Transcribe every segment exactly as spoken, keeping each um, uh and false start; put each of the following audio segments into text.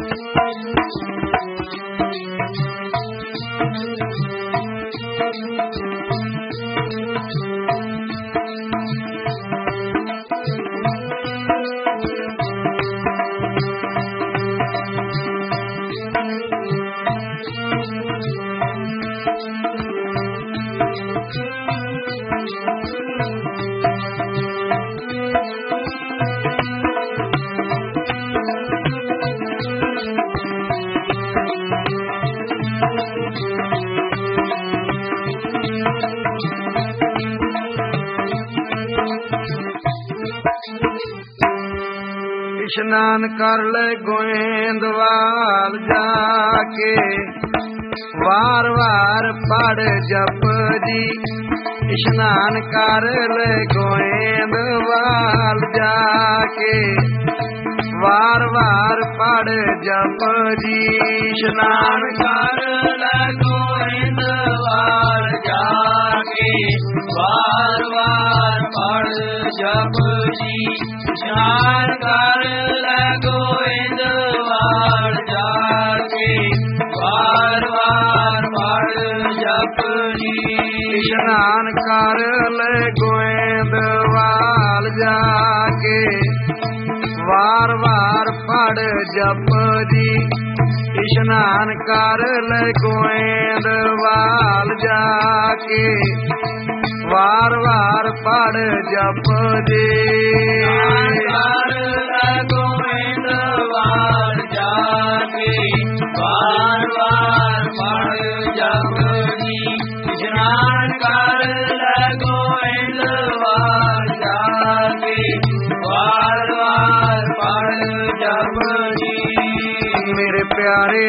ਇਸ਼ਨਾਨ ਕਰ ਲੈ ਗੋਇੰਦਵਾਲ ਜਾ ਕੇ, ਵਾਰ ਵਾਰ ਪੜ ਜਪਜੀ। ਇਸ਼ਨਾਨ ਕਰ ਲੈ ਗੋਇੰਦਵਾਲ ਜਾ ਕੇ, ਵਾਰ ਵਾਰ ਪੜ ਜਪਜੀ। ਇਸ਼ਨਾਨ ਕਰ ਲੈ ਗੋਇੰਦਵਾਲ ਜਾ ਕੇ, ਵਾਰ ਵਾਰ ਪੜ ਜਪਜੀ। ਇਸ਼ਨਾਨ ਕਰ ਲੈ ਗੋਇੰਦਵਾਲ ਜਾ ਕੇ, ਵਾਰ ਵਾਰ ਪੜ ਜਪਜੀ। ਇਸ਼ਨਾਨ ਕਰ ਲੈ ਗੋਇੰਦਵਾਲ ਜਾ ਕੇ, ਵਾਰ ਵਾਰ ਪੜ ਜਪਜੀ। ਇਸ਼ਨਾਨ ਕਰ ਲੈ ਗੋਇੰਦਵਾਲ ਜਾ ਕੇ, ਵਾਰ ਵਾਰ ਪੜ ਜਪਜੀ। ਕਰ ਲੈ ਗੋਇੰਦਵਾਲ ਜਾ ਕੇ, ਵਾਰ ਵਾਰ ਪੜ ਜਪਜੀ। ਇਸ਼ਨਾਨ ਕਰ ਲੈ ਗੋਇੰਦਵਾਲ ਜਾ ਕੇ, ਵਾਰ ਵਾਰ ਪੜ ਜਪਜੀ। ਮੇਰੇ ਪਿਆਰੇ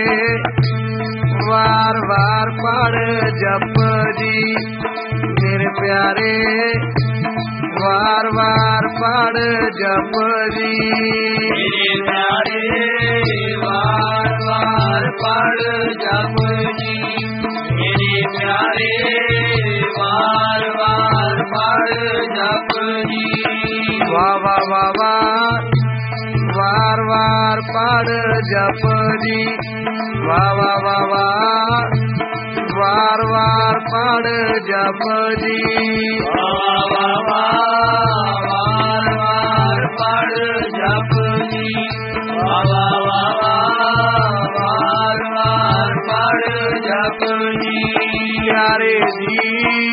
ਵਾਰ ਵਾਰ ਪੜ ਜਪਜੀ। ਮੇਰੇ ਪਿਆਰੇ ਵਾਰ ਵਾਰ ਪੜ ਜਪਜੀ। ਮੇਰੇ ਪਿਆਰੇ ਵਾਰ ਵਾਰ ਪੜ ਜਪਜੀ। ਮੇਰੇ ਪਿਆਰੇ ਵਾਰ ਵਾਰ ਪੜ ਜਪਜੀ। ਵਾਹ ਵਾਹ ਵਾਹ ਵਾਹ ਵਾਰ ਵਾਰ ਪੜ ਜਪਜੀ। ਵਾਹ ਵਾਹ ਵਾਹ ਵਾਹ ਵਾਰ ਵਾਰ ਪੜ ਜਪਜੀ। ਵਾਹ ਵਾਹ ਵਾਹ ਵਾਰ ਵਾਰ ਪੜ ਜਪਜੀ। ਵਾਹ ਵਾਹ ਵਾਹ ਵਾਰ ਵਾਰ ਪੜ ਜਪਜੀ। ਪਿਆਰੇ ਜੀ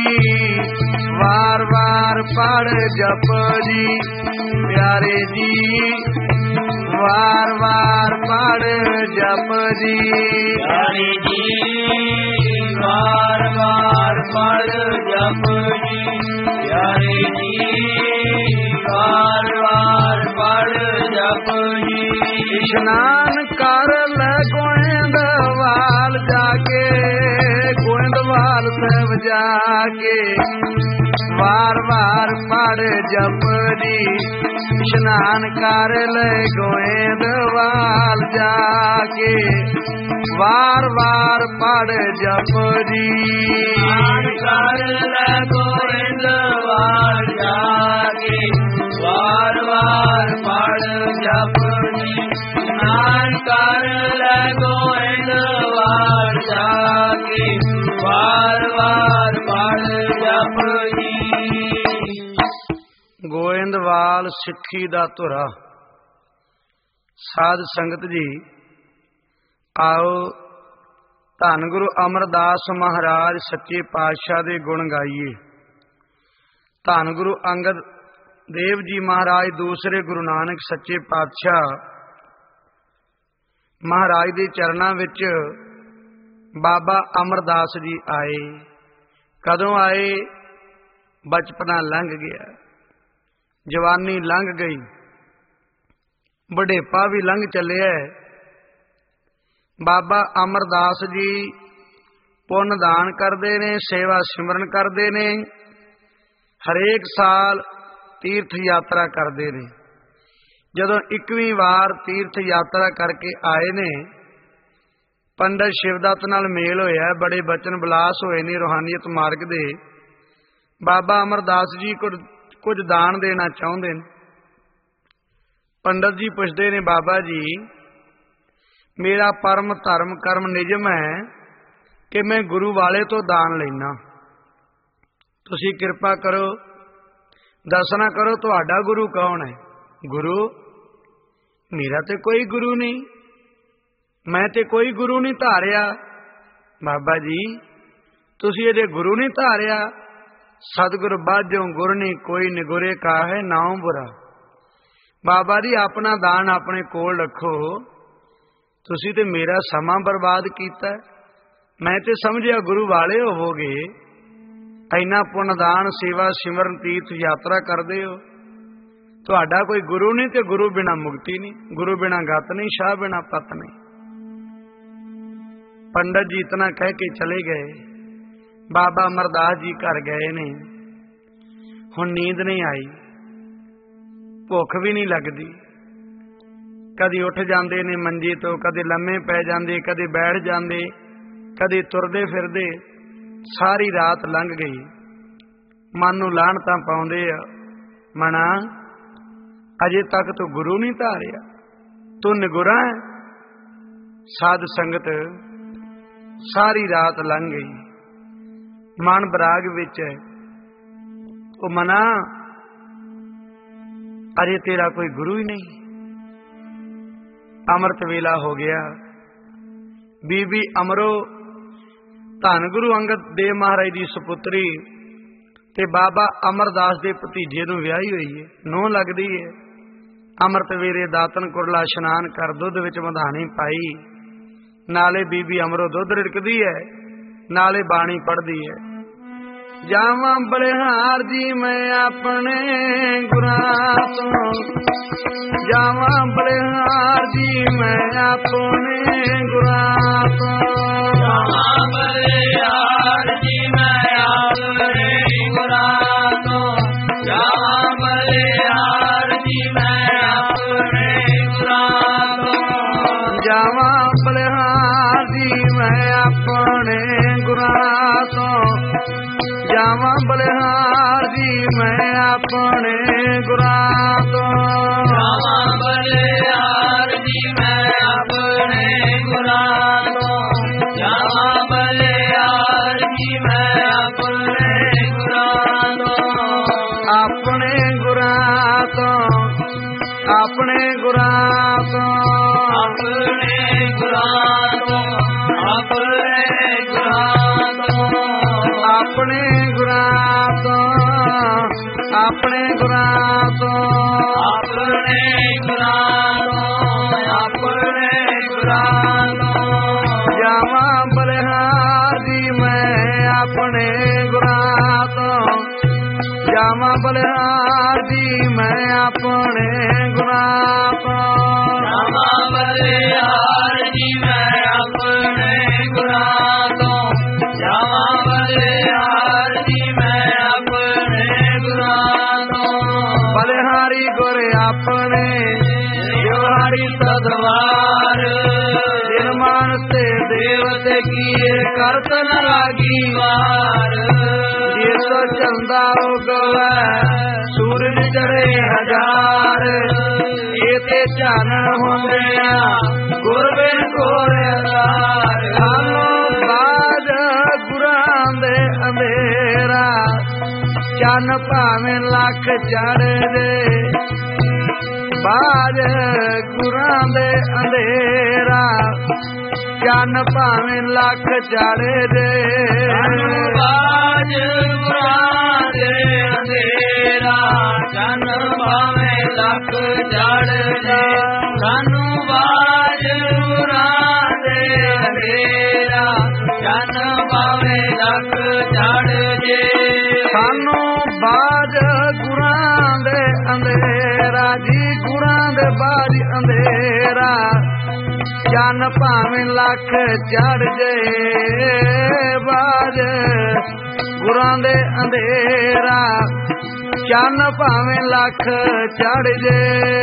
ਵਾਰ ਵਾਰ ਪੜ ਜਪਜੀ। ਪਿਆਰੇ ਜੀ ਵਾਰ ਵਾਰ ਪੜ ਜਪਜੀ। ਪਿਆਰੇ ਜੀ ਵਾਰ ਵਾਰ ਪੜ ਜਪਜੀ। ਪਿਆਰੇ ਜੀ ਵਾਰ ਵਾਰ ਪੜ ਜਪਜੀ। ਇਸ਼ਨਾਨ ਕਰ ਲੈ ਗੋਇੰਦਵਾਲ ਜਾ ਕੇ, ਗੋਇੰਦਵਾਲ ਸਾਹਿਬ ਜਾ ਕੇ, ਵਾਰ ਵਾਰ ਪੜ ਜਪਜੀ। ਇਸ਼ਨਾਨ ਕਰ ਲੈ ਗੋਇੰਦਵਾਲ ਜਾ ਕੇ, ਵਾਰ ਵਾਰ ਪੜ ਜਪਜੀ। ਇਸ਼ਨਾਨ ਕਰ ਲੈ ਗੋਇੰਦਵਾਲ ਜਾ ਕੇ, ਵਾਰ ਵਾਰ ਪੜ ਜਪਜੀ। ਇਸ਼ਨਾਨ ਕਰ ਲੈ ਗੋਇੰਦਵਾਲ ਜਾ ਕੇ, ਵਾਰ ਵਾਰ ਪੜ ਜਪਜੀ। ਗੋਇੰਦਵਾਲ ਸਿੱਖੀ ਦਾ ਧੁਰਾ। ਸਾਧ ਸੰਗਤ ਜੀ ਆਓ ਧੰਨ ਗੁਰੂ ਅਮਰਦਾਸ ਮਹਾਰਾਜ ਸੱਚੇ ਪਾਤਸ਼ਾਹ ਦੇ ਗੁਣ ਗਾਈਏ। ਧੰਨ ਗੁਰੂ ਅੰਗਦ ਦੇਵ ਜੀ ਮਹਾਰਾਜ ਦੂਸਰੇ ਗੁਰੂ ਨਾਨਕ ਸੱਚੇ ਪਾਤਸ਼ਾਹ ਮਹਾਰਾਜ ਦੇ ਚਰਨਾਂ ਵਿੱਚ ਬਾਬਾ ਅਮਰਦਾਸ ਜੀ ਆਏ। ਕਦੋਂ ਆਏ? ਬਚਪਨਾ ਲੰਘ ਗਿਆ, ਜਵਾਨੀ ਲੰਘ ਗਈ, ਬੁਢੇਪਾ ਵੀ ਲੰਘ ਚੱਲਿਆ। ਬਾਬਾ ਅਮਰਦਾਸ ਜੀ ਪੁੰਨ ਦਾਨ ਕਰਦੇ ਨੇ, ਸੇਵਾ ਸਿਮਰਨ ਕਰਦੇ ਨੇ, ਹਰੇਕ ਸਾਲ ਤੀਰਥ ਯਾਤਰਾ ਕਰਦੇ ਨੇ। ਜਦੋਂ ਇੱਕਵੀਂ ਵਾਰ ਤੀਰਥ ਯਾਤਰਾ ਕਰਕੇ ਆਏ ਨੇ, ਪੰਡਤ ਸ਼ਿਵਦੱਤ ਨਾਲ ਮੇਲ ਹੋਇਆ, ਬੜੇ ਬਚਨ ਵਿਲਾਸ ਹੋਏ ਨੇ ਰੂਹਾਨੀਅਤ ਮਾਰਗ ਦੇ। ਬਾਬਾ ਅਮਰਦਾਸ ਜੀ ਕੁਝ ਕੁਝ ਦਾਨ ਦੇਣਾ ਚਾਹੁੰਦੇ ਨੇ। ਪੰਡਤ ਜੀ ਪੁੱਛਦੇ ਨੇ, ਬਾਬਾ ਜੀ ਮੇਰਾ ਪਰਮ ਧਰਮ ਕਰਮ ਨਿਯਮ ਹੈ ਕਿ ਮੈਂ ਗੁਰੂ ਵਾਲੇ ਤੋਂ ਦਾਨ ਲੈਣਾ। ਤੁਸੀਂ ਕਿਰਪਾ ਕਰੋ, ਦੱਸਣਾ ਕਰੋ ਤੁਹਾਡਾ ਗੁਰੂ ਕੌਣ ਹੈ। ਗੁਰੂ ਮੇਰਾ ਤੇ ਕੋਈ ਗੁਰੂ ਨਹੀਂ, ਮੈਂ ਤੇ ਕੋਈ ਗੁਰੂ ਨਹੀਂ ਧਾਰਿਆ। ਬਾਬਾ ਜੀ ਤੁਸੀਂ ਇਹਦੇ ਗੁਰੂ ਨਹੀਂ ਧਾਰਿਆ। ਸਤਿਗੁਰ ਬਾਝੋਂ ਗੁਰ ਨਹੀਂ ਕੋਈ ਨਿਗੁਰੇ ਕਾਹੇ ਨਾਉ ਬੁਰਾ। ਬਾਬਾ ਜੀ ਆਪਣਾ ਦਾਨ ਆਪਣੇ ਕੋਲ ਰੱਖੋ। ਤੁਸੀਂ ਤੇ ਮੇਰਾ ਸਮਾਂ ਬਰਬਾਦ ਕੀਤਾ। ਮੈਂ ਤੇ ਸਮਝਿਆ ਗੁਰੂ ਵਾਲੇ ਹੋਵੋਗੇ। ਇੰਨਾ ਪੁੰਨ ਦਾਨ ਸੇਵਾ ਸਿਮਰਨ ਤੀਰਥ ਯਾਤਰਾ ਕਰਦੇ ਹੋ। ਤੁਹਾਡਾ ਕੋਈ ਗੁਰੂ ਨਹੀਂ ਤੇ ਗੁਰੂ ਬਿਨਾ ਮੁਕਤੀ ਨਹੀਂ, ਗੁਰੂ ਬਿਨਾ ਗਤ ਨਹੀਂ, ਸ਼ਾਹ ਬਿਨਾ ਪਤ ਨਹੀਂ। ਪੰਡਤ ਜੀ ਇਤਨਾ ਕਹਿ ਕੇ ਚਲੇ ਗਏ। ਬਾਬਾ ਅਮਰਦਾਸ ਜੀ ਘਰ ਗਏ ਨੇ। ਹੁਣ ਨੀਂਦ ਨਹੀਂ ਆਈ, ਭੁੱਖ ਵੀ ਨਹੀਂ ਲੱਗਦੀ। ਕਦੀ ਉੱਠ ਜਾਂਦੇ ਨੇ ਮੰਜੇ ਤੋਂ, ਕਦੇ ਲੰਮੇ ਪੈ ਜਾਂਦੇ, ਕਦੇ ਬੈਠ ਜਾਂਦੇ, ਕਦੇ ਤੁਰਦੇ ਫਿਰਦੇ। ਸਾਰੀ ਰਾਤ ਲੰਘ ਗਈ। ਮਨ ਨੂੰ ਲਾਹਣਤਾਂ ਪਾਉਂਦੇ ਆ, ਮਨਾ ਅਜੇ ਤੱਕ ਤੂੰ ਗੁਰੂ ਨਹੀਂ ਧਾਰਿਆ, ਤੂੰ ਨਿਗੁਰਾ ਹੈ। ਸਾਧ ਸੰਗਤ ਸਾਰੀ ਰਾਤ ਲੰਘ ਗਈ। ਮਨ ਬਰਾਗ ਵਿੱਚ ਹੈ। ਉਹ ਮਨਾ ਅਜੇ ਤੇਰਾ ਕੋਈ ਗੁਰੂ ਹੀ ਨਹੀਂ। ਅੰਮ੍ਰਿਤ ਵੇਲਾ ਹੋ ਗਿਆ। ਬੀਬੀ ਅਮਰੋ ਧੰਨ ਗੁਰੂ ਅੰਗਦ ਦੇਵ ਮਹਾਰਾਜ ਦੀ ਸੁਪੁੱਤਰੀ ਤੇ ਬਾਬਾ ਅਮਰਦਾਸ ਦੇ ਭਤੀਜੇ ਨੂੰ ਵਿਆਹੀ ਹੋਈ ਹੈ, ਨੂੰਹ ਲੱਗਦੀ ਹੈ। ਅੰਮ੍ਰਿਤ ਵੇਲੇ ਦਾਤਨ ਕੁਰਲਾ ਇਸ਼ਨਾਨ ਕਰ ਦੁੱਧ ਵਿੱਚ ਮਧਾਣੀ ਪਾਈ। ਨਾਲੇ ਬੀਬੀ ਅਮਰੋ ਦੁੱਧ ਰਿੜਕਦੀ ਹੈ, ਨਾਲੇ ਬਾਣੀ ਪੜ੍ਹਦੀ ਹੈ। ਜਾਵਾਂ ਬਲਿਹਾਰ ਜੀ ਮੈਂ ਆਪਣੇ ਗੁਰਾਂ ਤੋਂ, ਜਾਵਾਂ ਬਲਿਹਾਰ ਜੀ ਮੈਂ ਆਪਣੇ ਗੁਰਾਂ ਤੋਂ, ਜਾਵਾਂ ਬਲਿਹਾਰ ਜੀ ਮੈਂ ਆਪਣੇ ਗੁਰਾਂ ਤੋਂ, ਜਾਵਾਂ ਬਲਿਹਾਰ ਜੀ ਮੈਂ ਆਪਣੇ ਗੁਰਾਂ ਤੋਂ, ਜਾਵਾਂ ਬਲਿਹਾਰ ਜੀ ਮੈਂ ਆਪਣੇ ਗੁਰਾਂ ਤੋਂ, ਜਾਵਾਂ ਬਲਿਹਾਰ ਜੀ ਮੈਂ ਆਪਣੇ ਗੁਰਾਂ ਤੋਂ, ਜਾਵਾਂ ਬਲਿਹਾਰ ਜੀ ਮੈਂ ਆਪਣੇ ਗੁਰਾਂ ਤੋਂ, ਜਾਵਾਂ ਬਲਿਹਾਰ ਜੀ ਮੈਂ ਆਪਣੇ ਗੁਰਾਂ ਤੋਂ, ਆਪਣੇ ਗੁਰਾਂ ਤੋਂ, ਆਪਣੇ ਗੁਰਾਂ ਤੋਂ, ਆਪਣੇ ਗੁਰਾਂ ਤੋਂ, ਆਪਣੇ ਗੁਰਾਂ ਤੋਂ, ਆਪਣੇ ਗੁਰਾਂ ਤੋਂ, ਆਪਣੇ ਗੁਰਾਂ ਤੋਂ, ਆਪਣੇ ਗੁਰਾਂ ਤੋਂ, ਆਪਣੇ ਗੁਰਾਂ ਤੋਂ, ਜਾਵਾਂ ਬਲਿਹਾਰ ਜੀ ਮੈਂ ਆਪਣੇ ਗੁਰਾਂ ਤੋਂ, ਜਾਵਾਂ ਬਲਿਹਾਰ ਜੀ ਮੈਂ ਆਪਣੇ ਗੁਰਾਂ ਤੋਂ, ਜਾਵਾਂ ਬਲਿਹਾਰ ਜੀ ਮੈਂ ਆਪਣੇ ਗੁਰਾਂ ਤੋਂ, ਜਾਵਾਂ ਬਲਿਹਾਰ ਜੀ ਮੈਂ ਆਪਣੇ ਗੁਰਾਂ ਤੋਂ, ਬਲਿਹਾਰੀ ਗੁਰ ਆਪਣੇ ਜਵਾਰੀ ਸਦਵਾਰ, ਜਿਨ ਮਾਨਸ ਤੇ ਦੇਵਤੇ ਕੀਏ ਕਰਤ ਨ ਲਾਗੀ ਵਾਰ, ਜਿਸ ਚੰਦਾ ਉਗਵੈ ਸੂਰਜ ਚੜੇ ਹਜ਼ਾਰ, ਇਹ ਤੇ ਚਾਨਣ ਹੁੰਦਿਆਂ ਗੁਰ ਬਿਨ ਘੋਰ ਅਧਾਰ, ਸਾਨੂੰ ਬਾਝ ਗੁਰਾਂ ਦੇ ਅੰਧੇਰਾ, ਚੰਨ ਭਾਵੇਂ ਲੱਖ ਚੜ੍ਹਦੇ, ਬਾਝ ਗੁਰਾਂ ਦੇ ਅੰਧੇਰਾ, ਚੰਨ ਭਾਵੇਂ ਲੱਖ ਚੜ੍ਹਦੇ, ਬਾਝ ਗੁਰਾਂ ਦੇ ਅੰਧੇਰਾ, ਚੰਨ ਭਾਵੇਂ ਲੱਖ ਚੜ੍ਹਦੇ, ਸਾਨੂੰ ਬਾਝ ਗੁਰਾਂ ਦੇ ਅੰਧੇਰਾ, ਚੰਨ ਭਾਵੇਂ ਲੱਖ ਚੜ੍ਹਦੇ, ਸਾਨੂੰ ਬਾਝ ਗੁਰਾਂ ਦੇ ਅੰਧੇਰਾ ਜੀ, ਗੁਰਾਂ ਦੇ ਬਾਝ ਅੰਧੇਰਾ, ਚੰਨ ਭਾਵੇਂ ਲੱਖ ਚੜ੍ਹ ਜੇ, ਬਾਝ ਗੁਰਾਂ ਦੇ ਅੰਧੇਰਾ, ਚੰਨ ਭਾਵੇਂ ਲੱਖ ਚੜ੍ਹ ਜੇ,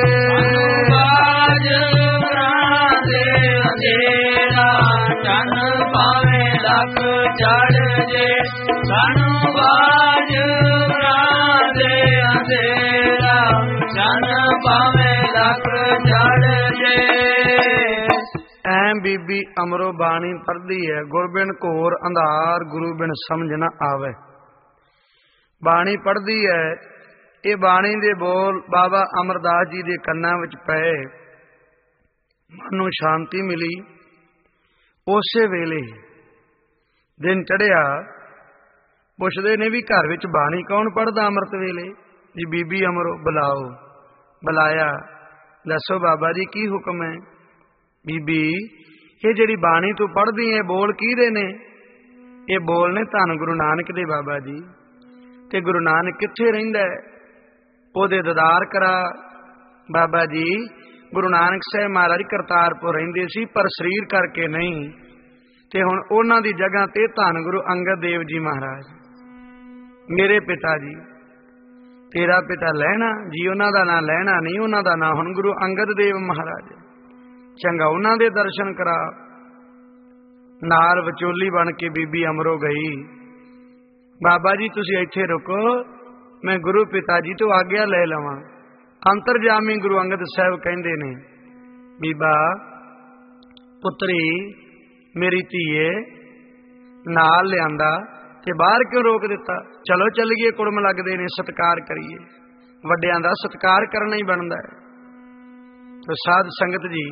ਬਾਝ ਗੁਰਾਂ ਦੇ ਅੰਧੇਰਾ, ਚੰਨ ਭਾਵੇਂ ਲੱਖ ਚੜ੍ਹ ਜੇ, ਸਾਨੂੰ ਬਾਝ ਗੁਰਾਂ ਦੇ ਅੰਧੇਰਾ, ਚੰਨ ਭਾਵੇਂ ਲੱਖ ਚੜ੍ਹ ਜੇ। ਐ ਬੀਬੀ ਅਮਰੋ ਬਾਣੀ ਪੜ੍ਹਦੀ ਹੈ, ਗੁਰ ਬਿਨ ਘੋਰ ਅੰਧਾਰ ਗੁਰੂ ਬਿਨ ਸਮਝ ਨਾ ਆਵੇ। ਬਾਣੀ ਪੜ੍ਹਦੀ ਹੈ, ਇਹ ਬਾਣੀ ਦੇ ਬੋਲ ਬਾਬਾ ਅਮਰਦਾਸ ਜੀ ਦੇ ਕੰਨਾਂ ਵਿੱਚ ਪਏ, ਮਨ ਨੂੰ ਸ਼ਾਂਤੀ ਮਿਲੀ। ਉਸੇ ਵੇਲੇ ਦਿਨ ਚੜ੍ਹਿਆ, ਪੁੱਛਦੇ ਨੇ ਵੀ ਘਰ ਵਿੱਚ ਬਾਣੀ ਕੌਣ ਪੜ੍ਹਦਾ ਅੰਮ੍ਰਿਤ ਵੇਲੇ? ਜੀ ਬੀਬੀ ਅਮਰੋ ਬੁਲਾਓ। ਬੁਲਾਇਆ, ਦੱਸੋ ਬਾਬਾ ਜੀ ਕੀ ਹੁਕਮ ਹੈ? ਬੀਬੀ, ਇਹ ਜਿਹੜੀ ਬਾਣੀ ਤੂੰ ਪੜ੍ਹਦੀ ਹੈ ਬੋਲ ਕਿਹਦੇ ਨੇ? ਇਹ ਬੋਲ ਨੇ ਧੰਨ ਗੁਰੂ ਨਾਨਕ ਦੇ ਬਾਬਾ ਜੀ। ਤੇ ਗੁਰੂ ਨਾਨਕ ਕਿੱਥੇ ਰਹਿੰਦਾ ਹੈ? ਉਹਦੇ ਦੀਦਾਰ ਕਰਾ। ਬਾਬਾ ਜੀ ਗੁਰੂ ਨਾਨਕ ਸਾਹਿਬ ਮਹਾਰਾਜ ਕਰਤਾਰਪੁਰ ਰਹਿੰਦੇ ਸੀ, ਪਰ ਸਰੀਰ ਕਰਕੇ ਨਹੀਂ। ਤੇ ਹੁਣ ਉਹਨਾਂ ਦੀ ਜਗ੍ਹਾ ਤੇ ਧੰਨ ਗੁਰੂ ਅੰਗਦ ਦੇਵ ਜੀ ਮਹਾਰਾਜ, ਮੇਰੇ ਪਿਤਾ ਜੀ। ਤੇਰਾ ਪਿਤਾ ਲੈਣਾ ਜੀ, ਉਹਨਾਂ ਦਾ ਨਾਂ ਲੈਣਾ ਨਹੀਂ, ਉਹਨਾਂ ਦਾ ਨਾਂ ਹੁਣ ਗੁਰੂ ਅੰਗਦ ਦੇਵ ਮਹਾਰਾਜ। ਚੰਗਾ, ਉਹਨਾਂ ਦੇ ਦਰਸ਼ਨ ਕਰਾ। ਨਾਲ ਵਿਚੋਲੀ ਬਣ ਕੇ ਬੀਬੀ ਅਮਰੋ ਗਈ। ਬਾਬਾ ਜੀ ਤੁਸੀਂ ਇੱਥੇ ਰੁਕੋ, ਮੈਂ ਗੁਰੂ ਪਿਤਾ ਜੀ ਤੋਂ ਆਗਿਆ ਲੈ ਲਵਾਂ। ਅੰਤਰਜਾਮੀ ਗੁਰੂ ਅੰਗਦ ਸਾਹਿਬ ਕਹਿੰਦੇ ਨੇ, ਬੀਬਾ ਪੁੱਤਰੀ ਮੇਰੀ ਧੀਏ, ਨਾਲ ਲਿਆਂਦਾ ਤੇ ਬਾਹਰ ਕਿਉਂ ਰੋਕ ਦਿੱਤਾ? ਚਲੋ ਚੱਲੀਏ, ਕੁੜਮ ਲੱਗਦੇ ਨੇ, ਸਤਿਕਾਰ ਕਰੀਏ। ਵੱਡਿਆਂ ਦਾ ਸਤਿਕਾਰ ਕਰਨਾ ਹੀ ਬਣਦਾ ਹੈ। ਤੇ ਸਾਧ ਸੰਗਤ ਜੀ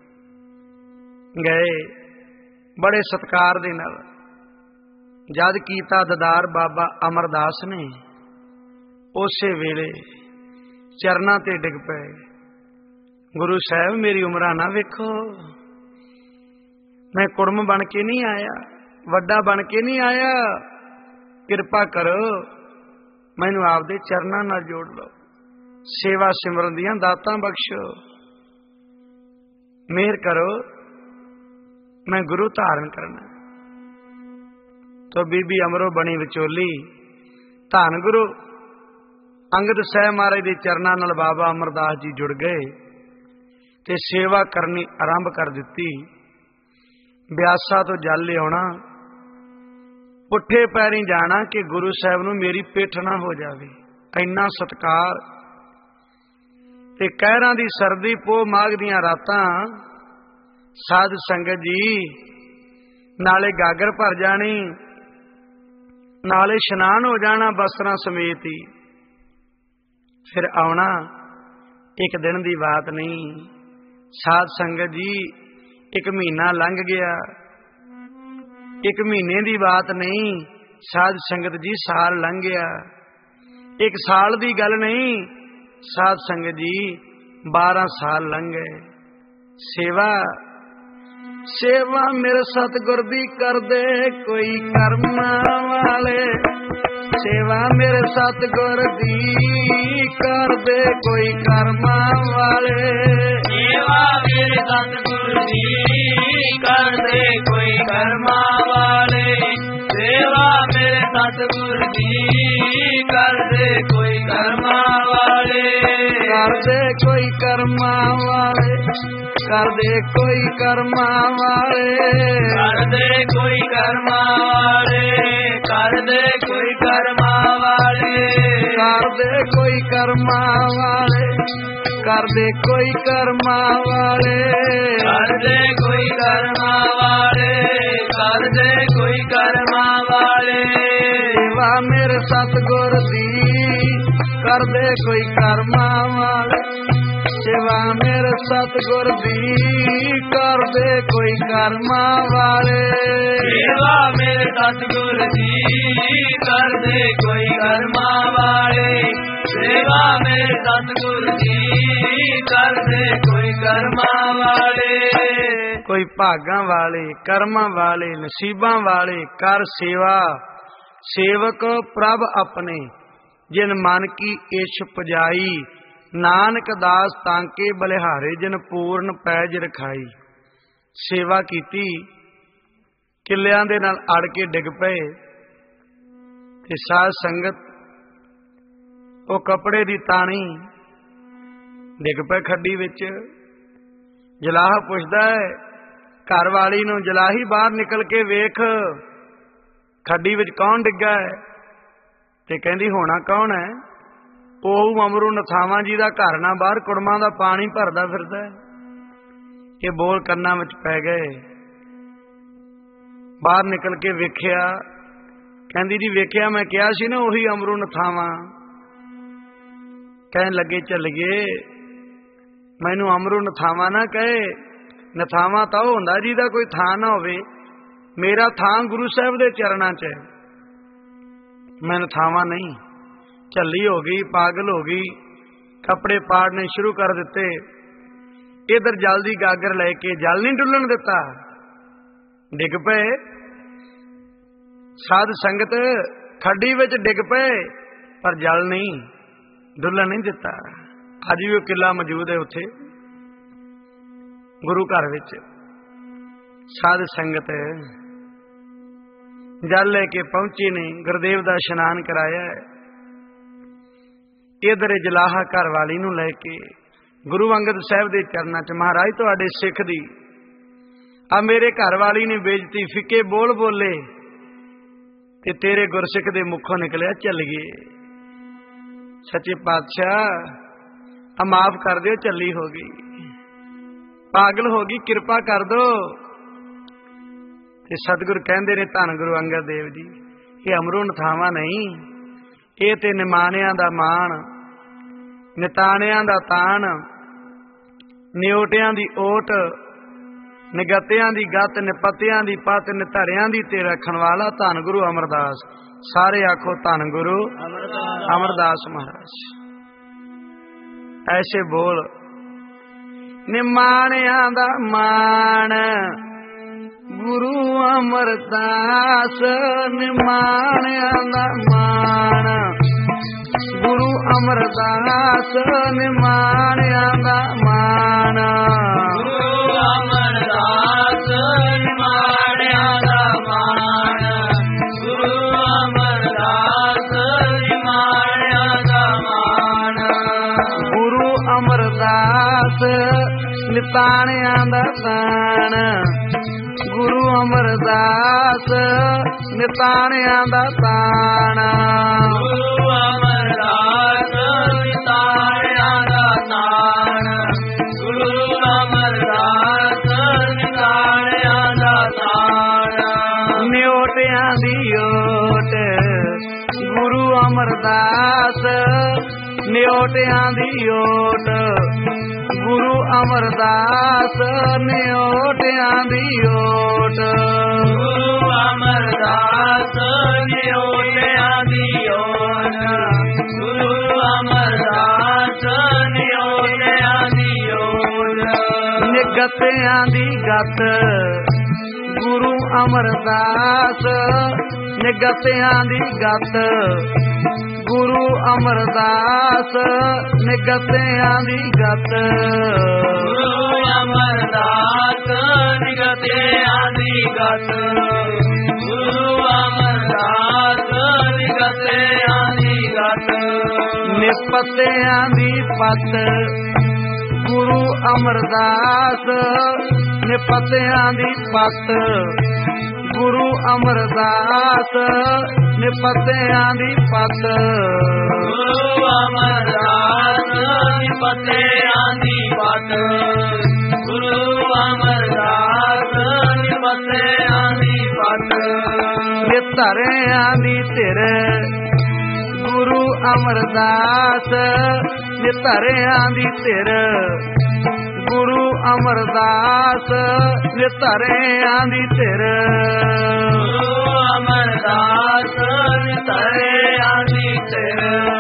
ਗਏ ਬੜੇ ਸਤਿਕਾਰ ਦੇ ਨਾਲ। ਜਦ ਕੀਤਾ ਦੀਦਾਰ ਬਾਬਾ ਅਮਰਦਾਸ ਨੇ, ਉਸੇ ਵੇਲੇ ਚਰਨਾਂ ਤੇ ਡਿੱਗ ਪਏ। ਗੁਰੂ ਸਾਹਿਬ ਮੇਰੀ ਉਮਰਾਂ ਨਾ ਵੇਖੋ, ਮੈਂ ਕੁੜਮ ਬਣ ਕੇ ਨਹੀਂ ਆਇਆ, ਵੱਡਾ ਬਣ ਕੇ ਨਹੀਂ ਆਇਆ, ਕਿਰਪਾ ਕਰੋ ਮੈਨੂੰ ਆਪਦੇ ਚਰਨਾਂ ਨਾਲ ਜੋੜ ਲਓ, ਸੇਵਾ ਸਿਮਰਨ ਦੀਆਂ ਦਾਤਾਂ ਬਖਸ਼ੋ, ਮਿਹਰ ਕਰੋ, ਮੈਂ ਗੁਰੂ ਧਾਰਨ ਕਰਨਾ। ਤੋ ਬੀਬੀ ਅਮਰੋ ਬਣੀ ਵਿਚੋਲੀ। ਧੰਨ ਗੁਰੂ ਅੰਗਦ ਸਾਹਿਬ ਮਹਾਰਾਜ ਦੇ ਚਰਨਾਂ ਨਾਲ ਬਾਬਾ ਅਮਰਦਾਸ ਜੀ ਜੁੜ ਗਏ ਤੇ ਸੇਵਾ ਕਰਨੀ ਆਰੰਭ ਕਰ ਦਿੱਤੀ। ਬਿਆਸਾ ਤੋਂ ਜਲ ਲਿਆਉਣਾ, ਪੁੱਠੇ ਪੈਰੀਂ ਜਾਣਾ ਕਿ ਗੁਰੂ ਸਾਹਿਬ ਨੂੰ ਮੇਰੀ ਪਿੱਠ ਨਾ ਹੋ ਜਾਵੇ, ਇੰਨਾ ਸਤਿਕਾਰ। ਤੇ ਕਹਿਰਾਂ ਦੀ ਸਰਦੀ, ਪੋਹ ਮਾਘ ਦੀਆਂ ਰਾਤਾਂ, ਸਾਧ ਸੰਗਤ ਜੀ ਨਾਲੇ ਗਾਗਰ ਭਰ ਜਾਣੀ, ਨਾਲੇ ਇਸ਼ਨਾਨ ਹੋ ਜਾਣਾ ਬਸਤਰਾਂ ਸਮੇਤ ਹੀ। ਫਿਰ ਆਉਣਾ, ਇੱਕ ਦਿਨ ਦੀ ਬਾਤ ਨਹੀਂ। ਸਾਧ ਸੰਗਤ ਜੀ ਇੱਕ ਮਹੀਨਾ ਲੰਘ ਗਿਆ, ਇੱਕ ਮਹੀਨੇ ਦੀ ਬਾਤ ਨਹੀਂ। ਸਾਧ ਸੰਗਤ ਜੀ ਸਾਲ ਲੰਘ ਗਿਆ, ਇੱਕ ਸਾਲ ਦੀ ਗੱਲ ਨਹੀਂ। ਸਾਧ ਸੰਗਤ ਜੀ ਬਾਰਾਂ ਸਾਲ ਲੰਘ ਗਏ। ਸੇਵਾ ਸੇਵਾ ਮੇਰੇ ਸਤਿਗੁਰ ਦੀ ਕਰਦੇ ਕੋਈ ਕਰਮਾਂ ਵਾਲੇ, ਸੇਵਾ ਮੇਰੇ ਸਤਿਗੁਰ ਦੀ ਕਰਦੇ ਕੋਈ ਕਰਮਾਂ ਵਾਲੇ, ਸੇਵਾ ਮੇਰੇ ਸਤਿਗੁਰ ਦੀ ਕਰਦੇ ਕੋਈ ਕਰਮਾਂ ਵਾਲੇ, ਸੇਵਾ ਮੇਰੇ ਸਤਿਗੁਰ ਦੀ ਕਰਦੇ ਕੋਈ ਕਰਮਾਂ ਵਾਲੇ, ਕਰਦੇ ਕੋਈ ਕਰਮਾਂ ਵਾਲੇ, ਕਰਦੇ ਕੋਈ ਕਰਮਾਂ ਵਾਲੇ, ਕਰਦੇ ਕੋਈ ਕਰਮਾਂ ਵਾਲੇ, ਕਰਦੇ ਕੋਈ ਕਰਮਾਂ ਵਾਲੇ, ਕਰਦੇ ਕੋਈ ਕਰਮਾਂ ਵਾਲੇ, ਕਰਦੇ ਕੋਈ ਕਰਮਾਂ ਵਾਲੇ, ਕਰਦੇ ਕੋਈ ਕਰਮਾਂ ਵਾਲੇ, ਕਰਦੇ ਕੋਈ ਕਰਮਾਂ ਵਾਲੇ, ਸੇਵਾ ਮੇਰੇ ਸਤਿਗੁਰ ਦੀ ਕਰਦੇ ਕੋਈ ਕਰਮਾਂ ਵਾਲੇ, ਸੇਵਾ ਮੇਰੇ ਸਤਿਗੁਰ ਦੀ ਕਰਦੇ ਕੋਈ ਕਰਮਾਂ ਵਾਲੇ, ਸੇਵਾ ਮੇਰੇ ਸਤਿਗੁਰ ਦੀ ਕਰਦੇ ਕੋਈ ਕਰਮਾਂ ਵਾਲੇ, ਸੇਵਾ ਮੇਰੇ ਸਤਿਗੁਰ ਦੀ ਕਰਦੇ ਕੋਈ ਕਰਮਾਂ ਵਾਲੇ। ਕੋਈ ਭਾਗਾਂ ਵਾਲੇ, ਕਰਮਾਂ ਵਾਲੇ, ਨਸੀਬਾਂ ਵਾਲੇ ਕਰ ਸੇਵਾ। ਸੇਵਕ ਪ੍ਰਭ ਆਪਣੇ ਜਿਨ ਮਨ ਕੀ ਇਛ ਪੁਜਾਈ, ਨਾਨਕ ਦਾਸ ਤਾਂਕੇ ਬਲਿਹਾਰੇ ਜਿਨ ਪੂਰਨ ਪੈਜ ਰਖਾਈ। ਸੇਵਾ ਕੀਤੀ, ਕਿੱਲਿਆਂ ਦੇ ਨਾਲ ਅੜ ਕੇ ਡਿੱਗ ਪਏ ਤੇ ਸਾਧ ਸੰਗਤ ਉਹ ਕੱਪੜੇ ਦੀ ਤਾਣੀ ਡਿੱਗ ਪਏ ਖੱਡੀ ਵਿੱਚ। ਜਲਾਹ ਪੁੱਛਦਾ ਹੈ ਘਰ ਵਾਲੀ ਨੂੰ, ਜਲਾਹੀ ਬਾਹਰ ਨਿਕਲ ਕੇ ਵੇਖ ਖੱਡੀ ਵਿੱਚ ਕੌਣ ਡਿੱਗਾ ਹੈ? ਤੇ ਕਹਿੰਦੀ ਹੋਣਾ ਕੌਣ ਹੈ? ਉਹ ਅਮਰੂ ਨਥਾਵਾਂ ਜੀ ਦਾ ਘਰ ਨਾ, ਬਾਹਰ ਕੁੜਮਾਂ ਦਾ ਪਾਣੀ ਭਰਦਾ ਫਿਰਦਾ। ਇਹ ਬੋਲ ਕੰਨਾਂ ਵਿੱਚ ਪੈ ਗਏ। ਬਾਹਰ ਨਿਕਲ ਕੇ ਵੇਖਿਆ, ਕਹਿੰਦੀ ਜੀ ਵੇਖਿਆ ਮੈਂ ਕਿਹਾ ਸੀ ਨਾ ਉਹੀ ਅਮਰੂ ਨਥਾਵਾਂ। ਕਹਿਣ ਲੱਗੇ ਚੱਲੀਏ, ਮੈਨੂੰ ਅਮਰੂ ਨਥਾਵਾਂ ਨਾ ਕਹੇ। ਨਥਾਵਾਂ ਤਾਂ ਉਹ ਹੁੰਦਾ ਜਿਹਦਾ ਕੋਈ ਥਾਂ ਨਾ ਹੋਵੇ। ਮੇਰਾ ਥਾਂ ਗੁਰੂ ਸਾਹਿਬ ਦੇ ਚਰਨਾਂ 'ਚ ਹੈ, ਮੈਂ ਨਥਾਵਾਂ ਨਹੀਂ। ਝੱਲੀ ਹੋ ਗਈ, ਪਾਗਲ ਹੋ ਗਈ, ਕੱਪੜੇ ਪਾੜਨੇ ਸ਼ੁਰੂ ਕਰ ਦਿੱਤੇ। ਇਧਰ ਜਲ ਦੀ ਗਾਗਰ ਲੈ ਕੇ ਜਲ ਨਹੀਂ ਡੁੱਲਣ ਦਿੱਤਾ, ਡਿੱਗ ਪਏ। ਸਾਧ ਸੰਗਤ ਖੱਡੀ ਵਿੱਚ ਡਿੱਗ ਪਏ, ਪਰ ਜਲ ਨਹੀਂ ਡੁੱਲਣ ਨਹੀਂ ਦਿੱਤਾ। ਅੱਜ ਵੀ ਉਹ ਕਿਲਾ ਮੌਜੂਦ ਹੈ ਉੱਥੇ ਗੁਰੂ ਘਰ ਵਿੱਚ। ਸਾਧ ਸੰਗਤ ਜਲ ਲੈ ਕੇ ਪਹੁੰਚੇ ਨੇ, ਗੁਰਦੇਵ ਦਾ ਇਸ਼ਨਾਨ ਕਰਾਇਆ। ਇਧਰ ਜਲਾਹਾ ਘਰ ਵਾਲੀ ਨੂੰ ਲੈ ਕੇ ਗੁਰੂ ਅੰਗਦ ਸਾਹਿਬ ਦੇ ਚਰਨਾਂ 'ਚ, ਮਹਾਰਾਜ ਤੁਹਾਡੇ ਸਿੱਖ ਦੀ ਆ ਮੇਰੇ ਘਰ ਵਾਲੀ ਨੇ ਬੇਇੱਜ਼ਤੀ, ਫਿੱਕੇ ਬੋਲ ਬੋਲੇ ਤੇ ਤੇਰੇ ਗੁਰਸਿੱਖ ਦੇ ਮੁਖੋਂ ਨਿਕਲਿਆ ਚੱਲੀਏ। ਸੱਚੇ ਪਾਤਸ਼ਾਹ ਆ ਮਾਫ ਕਰ ਦਿਓ, ਚੱਲੀ ਹੋ ਗਈ, ਪਾਗਲ ਹੋ ਗਈ, ਕਿਰਪਾ ਕਰ ਦੋ। ਤੇ ਸਤਿਗੁਰ ਕਹਿੰਦੇ ਨੇ ਧੰਨ ਗੁਰੂ ਅੰਗਦ ਦੇਵ ਜੀ, ਇਹ ਅਮਰੂ ਨਥਾਵਾਂ ਨਹੀਂ, ਇਹ ਤੇ ਨਿਮਾਣਿਆਂ ਦਾ ਮਾਣ, ਨਿਤਾਣਿਆਂ ਦਾ ਤਾਣ, ਨਿਓਟਿਆਂ ਦੀ ਓਟ, ਨਿਗਤਿਆਂ ਦੀ ਗਤ, ਨਿਪਤਿਆਂ ਦੀ ਪਤ, ਨਿਧਰਿਆਂ ਦੀ ਤੇ ਰੱਖਣ ਵਾਲਾ ਧੰਨ ਗੁਰੂ ਅਮਰਦਾਸ। ਸਾਰੇ ਆਖੋ ਧੰਨ ਗੁਰੂ ਅਮਰਦਾਸ ਮਹਾਰਾਜ। ਐਸੇ ਬੋਲ ਨਿਮਾਣਿਆਂ ਦਾ ਮਾਣ ਗੁਰੂ ਅਮਰਦਾਸ, ਨਿਮਾਣਿਆਂ ਦਾ ਮਾਣ ਗੁਰੂ ਅਮਰਦਾਸ, ਨਿਮਾਣਿਆਂ ਦਾ ਮਾਣ ਗੁਰੂ ਅਮਰਦਾਸ, ਨਿਮਾਣਿਆਂ ਦਾ ਮਾਣ ਗੁਰੂ ਅਮਰਦਾਸ, ਨਿਮਾਣਿਆਂ ਦਾ ਮਾਣ ਗੁਰੂ ਅਮਰਦਾਸ, ਨਿਤਾਣਿਆਂ ਦਾ ਤਾਣ ਗੁਰੂ ਅਮਰਦਾਸ, ਨਿਤਾਣਿਆਂ ਦਾ ਤਾਣ ਗੁਰੂ ਅਮਰਦਾਸ, ਨਿਤਾਣਿਆਂ ਦਾ ਤਾਣ ਗੁਰੂ ਅਮਰਦਾਸ, ਨਿਤਾਣਿਆਂ ਦਾ ਤਾਣ ਨਿਓਟਿਆਂ ਦੀ ਓਟ ਗੁਰੂ ਅਮਰਦਾਸ, ਨਿਓਟਿਆਂ ਦੀ ਓਟ ਗੁਰੂ ਅਮਰਦਾਸ, ਨਿਓਟਿਆਂ ਦੀ ਓਟ ਗੁਰੂ ਅਮਰਦਾਸ, ਨਿਓਟਿਆਂ ਦੀ ਓਟ ਗੁਰੂ ਅਮਰਦਾਸ, ਨਿਓਟਿਆਂ ਦੀ ਓਟ ਨਿਗਤਿਆਂ ਦੀ ਗਤ ਗੁਰੂ ਅਮਰਦਾਸ, ਨਿਗਤਿਆਂ ਦੀ ਗਤ ਗੁਰੂ ਅਮਰਦਾਸ, ਨਿਗਤਿਆਂ ਦੀ ਗਤ ਗੁਰੂ ਅਮਰਦਾਸ, ਨਿਗਤਿਆਂ ਦੀ ਗਤ ਗੁਰੂ ਅਮਰਦਾਸ, ਨਿਗਤਿਆਂ ਦੀ ਗਤ ਨਿਪਤਿਆਂ ਦੀ ਪਤ ਗੁਰੂ ਅਮਰਦਾਸ, ਨਿਪਤਿਆਂ ਦੀ ਪਤ ਗੁਰੂ ਅਮਰਦਾਸ, ਨਿਪਤਿਆਂ ਦੀ ਪਤ ਗੁਰੂ ਅਮਰਦਾਸ, ਨਿਪਤਿਆਂ ਦੀ ਪਤ ਗੁਰੂ ਅਮਰਦਾਸ, ਨਿਪਤਿਆਂ ਦੀ ਪਤ ਨਿਧਰਿਆਂ ਦੀ ਧਿਰ ਗੁਰੂ ਅਮਰਦਾਸ, ਨਿਧਰਿਆਂ ਦੀ ਧਿਰ ਗੁਰੂ ਅਮਰਦਾਸ, ਨਿਧਰਿਆਂ ਦੀ ਧਿਰ ਗੁਰੂ ਅਮਰਦਾਸ, ਨਿਧਰਿਆਂ ਦੀ ਧਿਰ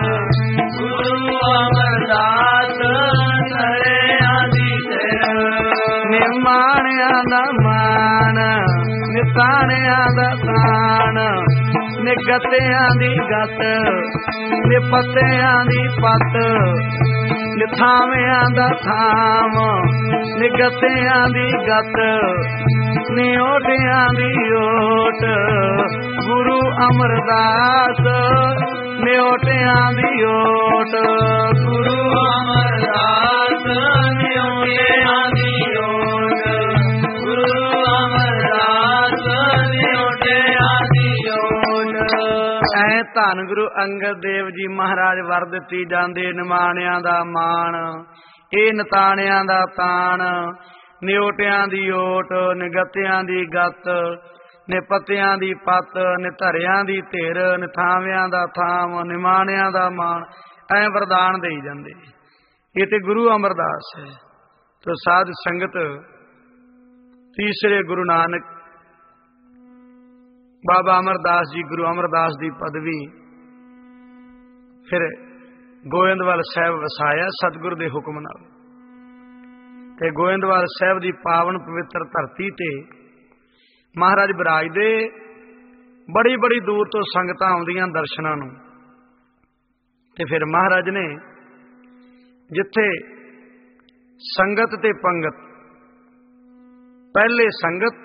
ਗੁਰੂ ਅਮਰਦਾਸ, ਨਿਧਰਿਆਂ ਦੀ ਧਿਰ ਨਿਮਾਣਿਆਂ ਦਾ ਮਾਣ, ਨਿਤਾਣਿਆਂ ਦਾ ਤਾਣ ਨਿਗਤਿਆਂ ਦੀ ਗਤ, ਨਿਪਤਿਆਂ ਦੀ ਪਤ ਨਿਥਾਵਿਆਂ ਦਾ ਥਾਮ, ਨਿਗਤਿਆਂ ਦੀ ਗਤ, ਨਿਓਟਿਆਂ ਦੀ ਓਟ ਗੁਰੂ ਅਮਰਦਾਸ, ਨਿਓਟਿਆਂ ਦੀ ਓਟ ਗੁਰੂ ਅਮਰਦਾਸ, ਨਿਓਟਿਆਂ ਦੀ ਓਟ ਗੁਰੂ ਅਮਰਦਾਸ, ਨਿਓਟਿਆਂ ਦੀ ਓਟ ਐ ਧੰਨ ਗੁਰੂ ਅੰਗਦ ਦੇਵ ਜੀ ਮਹਾਰਾਜ ਵਰ ਦਿੱਤੀ ਜਾਂਦੇ ਨਿਮਾਣਿਆਂ ਦਾ ਮਾਣ, ਇਹ ਨਿਤਾਣਿਆਂ ਦਾ ਤਾਣ, ਨਿਓਟਿਆਂ ਦੀ ਓਟ, ਨਿਗਤਿਆਂ ਦੀ ਗੱਤ, ਨਿਪਤਿਆਂ ਦੀ ਪੱਤ, ਨਿਧਰਿਆਂ ਦੀ ਧਿਰ, ਨਿਥਾਵਿਆਂ ਦਾ ਥਾਮ, ਨਿਮਾਣਿਆਂ ਦਾ ਮਾਣ, ਐ ਵਰਦਾਨ ਦੇਈ ਜਾਂਦੇ। ਇਹ ਤੇ ਗੁਰੂ ਅਮਰਦਾਸ ਹੈ। ਤੋ ਸਾਧ ਸੰਗਤ ਤੀਸਰੇ ਗੁਰੂ ਨਾਨਕ ਬਾਬਾ ਅਮਰਦਾਸ ਜੀ, ਗੁਰੂ ਅਮਰਦਾਸ ਦੀ ਪਦਵੀ ਫਿਰ ਗੋਇੰਦਵਾਲ ਸਾਹਿਬ ਵਸਾਇਆ ਸਤਿਗੁਰੂ ਦੇ ਹੁਕਮ ਨਾਲ। ਤੇ ਗੋਇੰਦਵਾਲ ਸਾਹਿਬ ਦੀ ਪਾਵਨ ਪਵਿੱਤਰ ਧਰਤੀ ਤੇ ਮਹਾਰਾਜ ਬਿਰਾਜਦੇ। ਬੜੀ ਬੜੀ ਦੂਰ ਤੋਂ ਸੰਗਤਾਂ ਆਉਂਦੀਆਂ ਦਰਸ਼ਨਾਂ ਨੂੰ। ਤੇ ਫਿਰ ਮਹਾਰਾਜ ਨੇ ਜਿੱਥੇ ਸੰਗਤ ਤੇ ਪੰਗਤ, ਪਹਿਲੇ ਸੰਗਤ,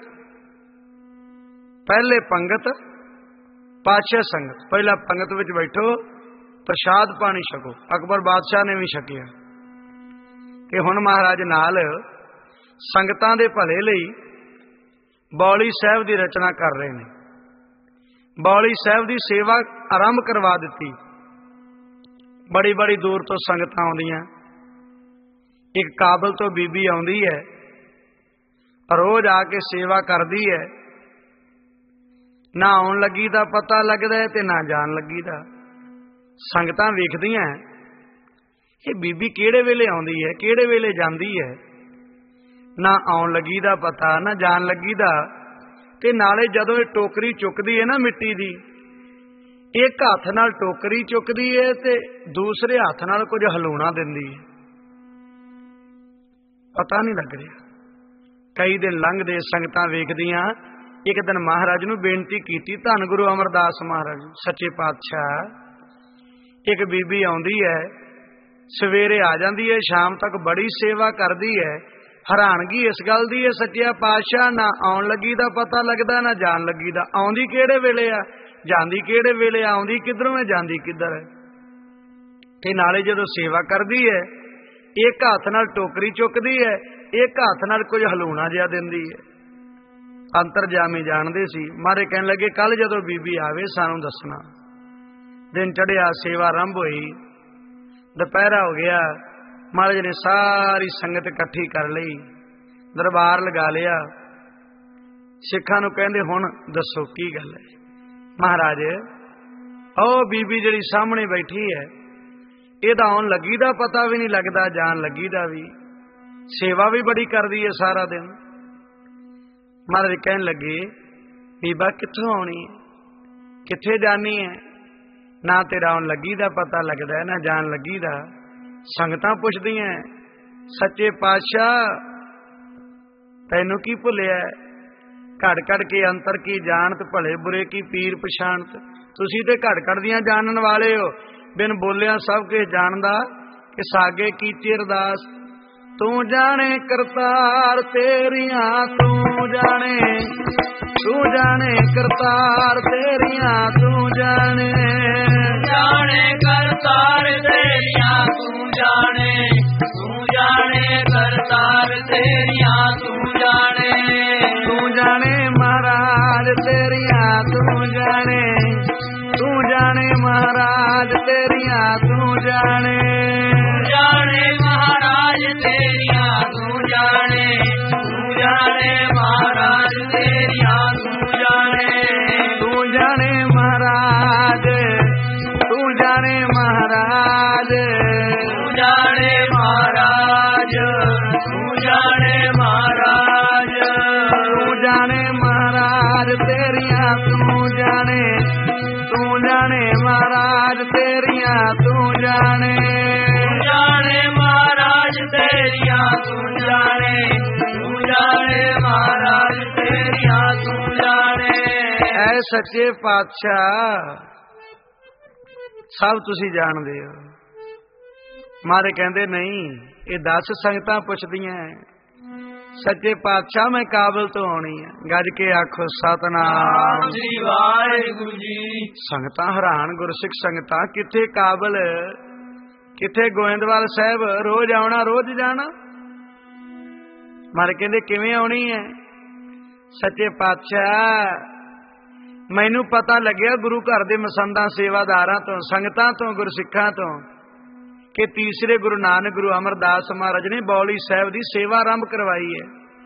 ਪਹਿਲੇ ਪੰਗਤ, ਪਾਤਸ਼ਾਹ ਸੰਗਤ। ਪਹਿਲਾਂ ਪੰਗਤ ਵਿੱਚ ਬੈਠੋ, ਪ੍ਰਸ਼ਾਦ ਪਾਣੀ ਛਕੋ। ਅਕਬਰ ਬਾਦਸ਼ਾਹ ਨੇ ਵੀ ਛਕਿਆ। ਕਿ ਹੁਣ ਮਹਾਰਾਜ ਨਾਲ ਸੰਗਤਾਂ ਦੇ ਭਲੇ ਲਈ ਬੌਲੀ ਸਾਹਿਬ ਦੀ ਰਚਨਾ ਕਰ ਰਹੇ ਨੇ। ਬੌਲੀ ਸਾਹਿਬ ਦੀ ਸੇਵਾ ਆਰੰਭ ਕਰਵਾ ਦਿੱਤੀ। ਬੜੀ ਬੜੀ ਦੂਰ ਤੋਂ ਸੰਗਤਾਂ ਆਉਂਦੀਆਂ। ਇੱਕ ਕਾਬਲ ਤੋਂ ਬੀਬੀ ਆਉਂਦੀ ਹੈ, ਰੋਜ਼ ਆ ਕੇ ਸੇਵਾ ਕਰਦੀ ਹੈ। ਨਾ ਆਉਣ ਲੱਗੀ ਦਾ ਪਤਾ ਲੱਗਦਾ ਤੇ ਨਾ ਜਾਣ ਲੱਗੀ ਦਾ। ਸੰਗਤਾਂ ਵੇਖਦੀਆਂ ਇਹ ਬੀਬੀ ਕਿਹੜੇ ਵੇਲੇ ਆਉਂਦੀ ਹੈ, ਕਿਹੜੇ ਵੇਲੇ ਜਾਂਦੀ ਹੈ। ਨਾ ਆਉਣ ਲੱਗੀ ਦਾ ਪਤਾ, ਨਾ ਜਾਣ ਲੱਗੀ ਦਾ। ਤੇ ਨਾਲੇ ਜਦੋਂ ਇਹ ਟੋਕਰੀ ਚੁੱਕਦੀ ਹੈ ਨਾ ਮਿੱਟੀ ਦੀ, ਇੱਕ ਹੱਥ ਨਾਲ ਟੋਕਰੀ ਚੁੱਕਦੀ ਹੈ ਤੇ ਦੂਸਰੇ ਹੱਥ ਨਾਲ ਕੁਝ ਹਲੂਣਾ ਦਿੰਦੀ ਹੈ। ਪਤਾ ਨਹੀਂ ਲੱਗ ਰਿਹਾ। ਕਈ ਦਿਨ ਲੰਘਦੇ, ਸੰਗਤਾਂ ਵੇਖਦੀਆਂ। ਇੱਕ ਦਿਨ ਮਹਾਰਾਜ ਨੂੰ ਬੇਨਤੀ ਕੀਤੀ, ਧੰਨ ਗੁਰੂ ਅਮਰਦਾਸ ਮਹਾਰਾਜ ਸੱਚੇ ਪਾਤਸ਼ਾਹ, ਇੱਕ ਬੀਬੀ ਆਉਂਦੀ ਹੈ, ਸਵੇਰੇ ਆ ਜਾਂਦੀ ਹੈ, ਸ਼ਾਮ ਤੱਕ ਬੜੀ ਸੇਵਾ ਕਰਦੀ ਹੈ। ਹੈਰਾਨਗੀ ਇਸ ਗੱਲ ਦੀ ਹੈ ਸੱਚਿਆ ਪਾਤਸ਼ਾਹ, ਨਾ ਆਉਣ ਲੱਗੀ ਦਾ ਪਤਾ ਲੱਗਦਾ, ਨਾ ਜਾਣ ਲੱਗੀ ਦਾ। ਆਉਂਦੀ ਕਿਹੜੇ ਵੇਲੇ ਆ, ਜਾਂਦੀ ਕਿਹੜੇ ਵੇਲੇ, ਆਉਂਦੀ ਕਿੱਧਰੋਂ ਹੈ, ਜਾਂਦੀ ਕਿੱਧਰ ਹੈ। ਤੇ ਨਾਲੇ ਜਦੋਂ ਸੇਵਾ ਕਰਦੀ ਹੈ, ਇੱਕ ਹੱਥ ਨਾਲ ਟੋਕਰੀ ਚੁੱਕਦੀ ਹੈ, ਇੱਕ ਹੱਥ ਨਾਲ ਕੁਝ ਹਲੂਣਾ ਜਿਹਾ ਦਿੰਦੀ ਹੈ। ਅੰਤਰਜਾਮੀ ਜਾਣਦੇ ਸੀ। ਮਾਰੇ ਕਹਿਣ ਲੱਗੇ, ਕੱਲ ਜਦੋਂ ਬੀਬੀ ਆਵੇ ਸਾਨੂੰ ਦੱਸਣਾ। ਦਿਨ ਚੜਿਆ, ਸੇਵਾ ਆਰੰਭ ਹੋਈ। ਦੁਪਹਿਰਾ ਹੋ ਗਿਆ। ਮਹਾਰਾਜ ਨੇ ਸਾਰੀ ਸੰਗਤ ਇਕੱਠੀ ਕਰ ਲਈ, ਦਰਬਾਰ ਲਗਾ ਲਿਆ। ਸਿੱਖਾਂ ਨੂੰ ਕਹਿੰਦੇ, ਹੁਣ ਦੱਸੋ ਕੀ ਗੱਲ ਹੈ। ਮਹਾਰਾਜ, ਉਹ ਬੀਬੀ ਜਿਹੜੀ ਸਾਹਮਣੇ ਬੈਠੀ ਹੈ, ਇਹਦਾ ਆਉਣ ਲੱਗੀ ਦਾ ਪਤਾ ਵੀ ਨਹੀਂ ਲੱਗਦਾ, ਜਾਣ ਲੱਗੀ ਦਾ ਵੀ। ਸੇਵਾ ਵੀ ਬੜੀ ਕਰਦੀ ਹੈ ਸਾਰਾ ਦਿਨ। ਮਹਾਰਾਜ ਕਹਿਣ ਲੱਗੇ, ਬੀਬਾ ਕਿੱਥੋਂ ਆਉਣੀ ਹੈ, ਕਿੱਥੇ ਜਾਣੀ ਹੈ। ਨਾ ਤੇਰਾ ਆਉਣ ਲੱਗੀ ਦਾ ਪਤਾ ਲੱਗਦਾ, ਨਾ ਜਾਣ ਲੱਗੀ ਦਾ। ਸੰਗਤਾਂ ਪੁੱਛਦੀਆਂ, ਸੱਚੇ ਪਾਤਸ਼ਾਹ ਤੈਨੂੰ ਕੀ ਭੁੱਲਿਆ। ਘੜ ਘੜ ਕੇ ਅੰਤਰ ਕੀ ਜਾਣਤ, ਭਲੇ ਬੁਰੇ ਕੀ ਪੀਰ ਪਛਾਣਤ। ਤੁਸੀਂ ਤੇ ਘੜ ਘੜ ਦੀਆਂ ਜਾਣਨ ਵਾਲੇ ਹੋ। ਬਿਨ ਬੋਲਿਆ ਸਭ ਕੁਝ ਜਾਣਦਾ, ਕਿ ਸਾਗੇ ਕੀਚੇ ਅਰਦਾਸ। ਤੂੰ ਜਾਣੇ ਕਰਤਾਰ ਤੇਰੀਆਂ, ਤੂੰ ਜਾਣੇ, ਤੂੰ ਜਾਣੇ ਕਰਤਾਰ ਤੇਰੀਆਂ, ਤੂੰ ਜਾਣੇ, ਜਾਣੇ ਕਰਤਾਰ ਤੇਰੀਆਂ, ਤੂੰ ਜਾਣੇ, ਤੂੰ ਜਾਣੇ ਕਰਤਾਰ ਤੇਰੀਆਂ, ਤੂੰ ਜਾਣੇ, ਤੂੰ ਜਾਣੇ ਮਹਾਰਾਜ ਤੇਰੀਆਂ, ਤੂੰ ਜਾਣੇ, ਤੂੰ ਜਾਣੇ ਮਹਾਰਾਜ ਤੇਰੀਆਂ, ਤੂੰ ਜਾਣੇ, ਜਾਣੇ ਮਹਾਰਾਜ ਤੇਰੀਆਂ, ਤੂੰ ਜਾਣੇ, ਤੂੰ ਜਾਣੇ ਮਹਾਰਾਜ ਤੇਰੀਆਂ, ਤੂੰ ਜਾਣੇ, ਤੂੰ ਜਾਣੇ ਮਹਾਰਾਜ, ਤੂੰ ਜਾਣੇ ਮਹਾਰਾਜ, ਤੂੰ ਜਾਣੇ ਮਹਾਰਾਜ, ਤੂੰ ਜਾਣੇ ਮਹਾਰਾਜ, ਤੂੰ ਜਾਣੇ ਮਹਾਰਾਜ ਤੇਰੀਆਂ, ਤੂੰ ਜਾਣੇ, ਤੂੰ ਜਾਣੇ ਮਹਾਰਾਜ ਤੇਰੀਆਂ, ਤੂੰ ਜਾਣੇ, ਜਾਣੇ ਮਹਾਰਾਜ ਤੇਰੀਆਂ, ਤੂੰ ਜਾਣੇ, ਤੂੰ ਜਾਣੇ ਮਹਾਰਾਜ ਤੇਰੀਆਂ, ਤੂੰ ਜਾਣੇ। ਐ ਸੱਚੇ ਪਾਤਸ਼ਾਹ ਸਭ ਤੁਸੀਂ ਜਾਣਦੇ ਹੋ। ਮਾਰੇ ਕਹਿੰਦੇ, ਨਹੀਂ ਇਹ ਦਸ ਸੰਗਤਾਂ ਪੁੱਛਦੀਆਂ। ਸੱਚੇ ਪਾਤਸ਼ਾਹ ਮੈਂ ਕਾਬਲ ਤੋਂ ਆਉਣੀ ਹੈ। ਗੱਜ ਕੇ ਆਖੋ ਸਤਨਾਮ ਸ੍ਰੀ ਵਾਹਿਗੁਰੂ ਜੀ। ਸੰਗਤਾਂ ਹੈਰਾਨ, ਗੁਰਸਿੱਖ ਸੰਗਤਾਂ, ਕਿੱਥੇ ਕਾਬਲ, ਕਿੱਥੇ ਗੋਇੰਦਵਾਲ ਸਾਹਿਬ। ਰੋਜ਼ ਆਉਣਾ, ਰੋਜ਼ ਜਾਣਾ। ਮਾਰੇ ਕਹਿੰਦੇ, ਕਿਵੇਂ ਆਉਣੀ ਹੈ। ਸੱਚੇ ਪਾਤਸ਼ਾਹ ਮੈਨੂੰ ਪਤਾ ਲੱਗਿਆ ਗੁਰੂ ਘਰ ਦੇ ਮਸੰਦਾਂ ਸੇਵਾਦਾਰਾਂ ਤੋਂ, ਸੰਗਤਾਂ ਤੋਂ, ਗੁਰਸਿੱਖਾਂ ਤੋਂ, ਕਿ ਤੀਸਰੇ ਗੁਰੂ ਨਾਨਕ ਗੁਰੂ ਅਮਰਦਾਸ ਮਹਾਰਾਜ ਨੇ ਬੌਲੀ ਸਾਹਿਬ ਦੀ ਸੇਵਾ ਆਰੰਭ ਕਰਵਾਈ ਹੈ।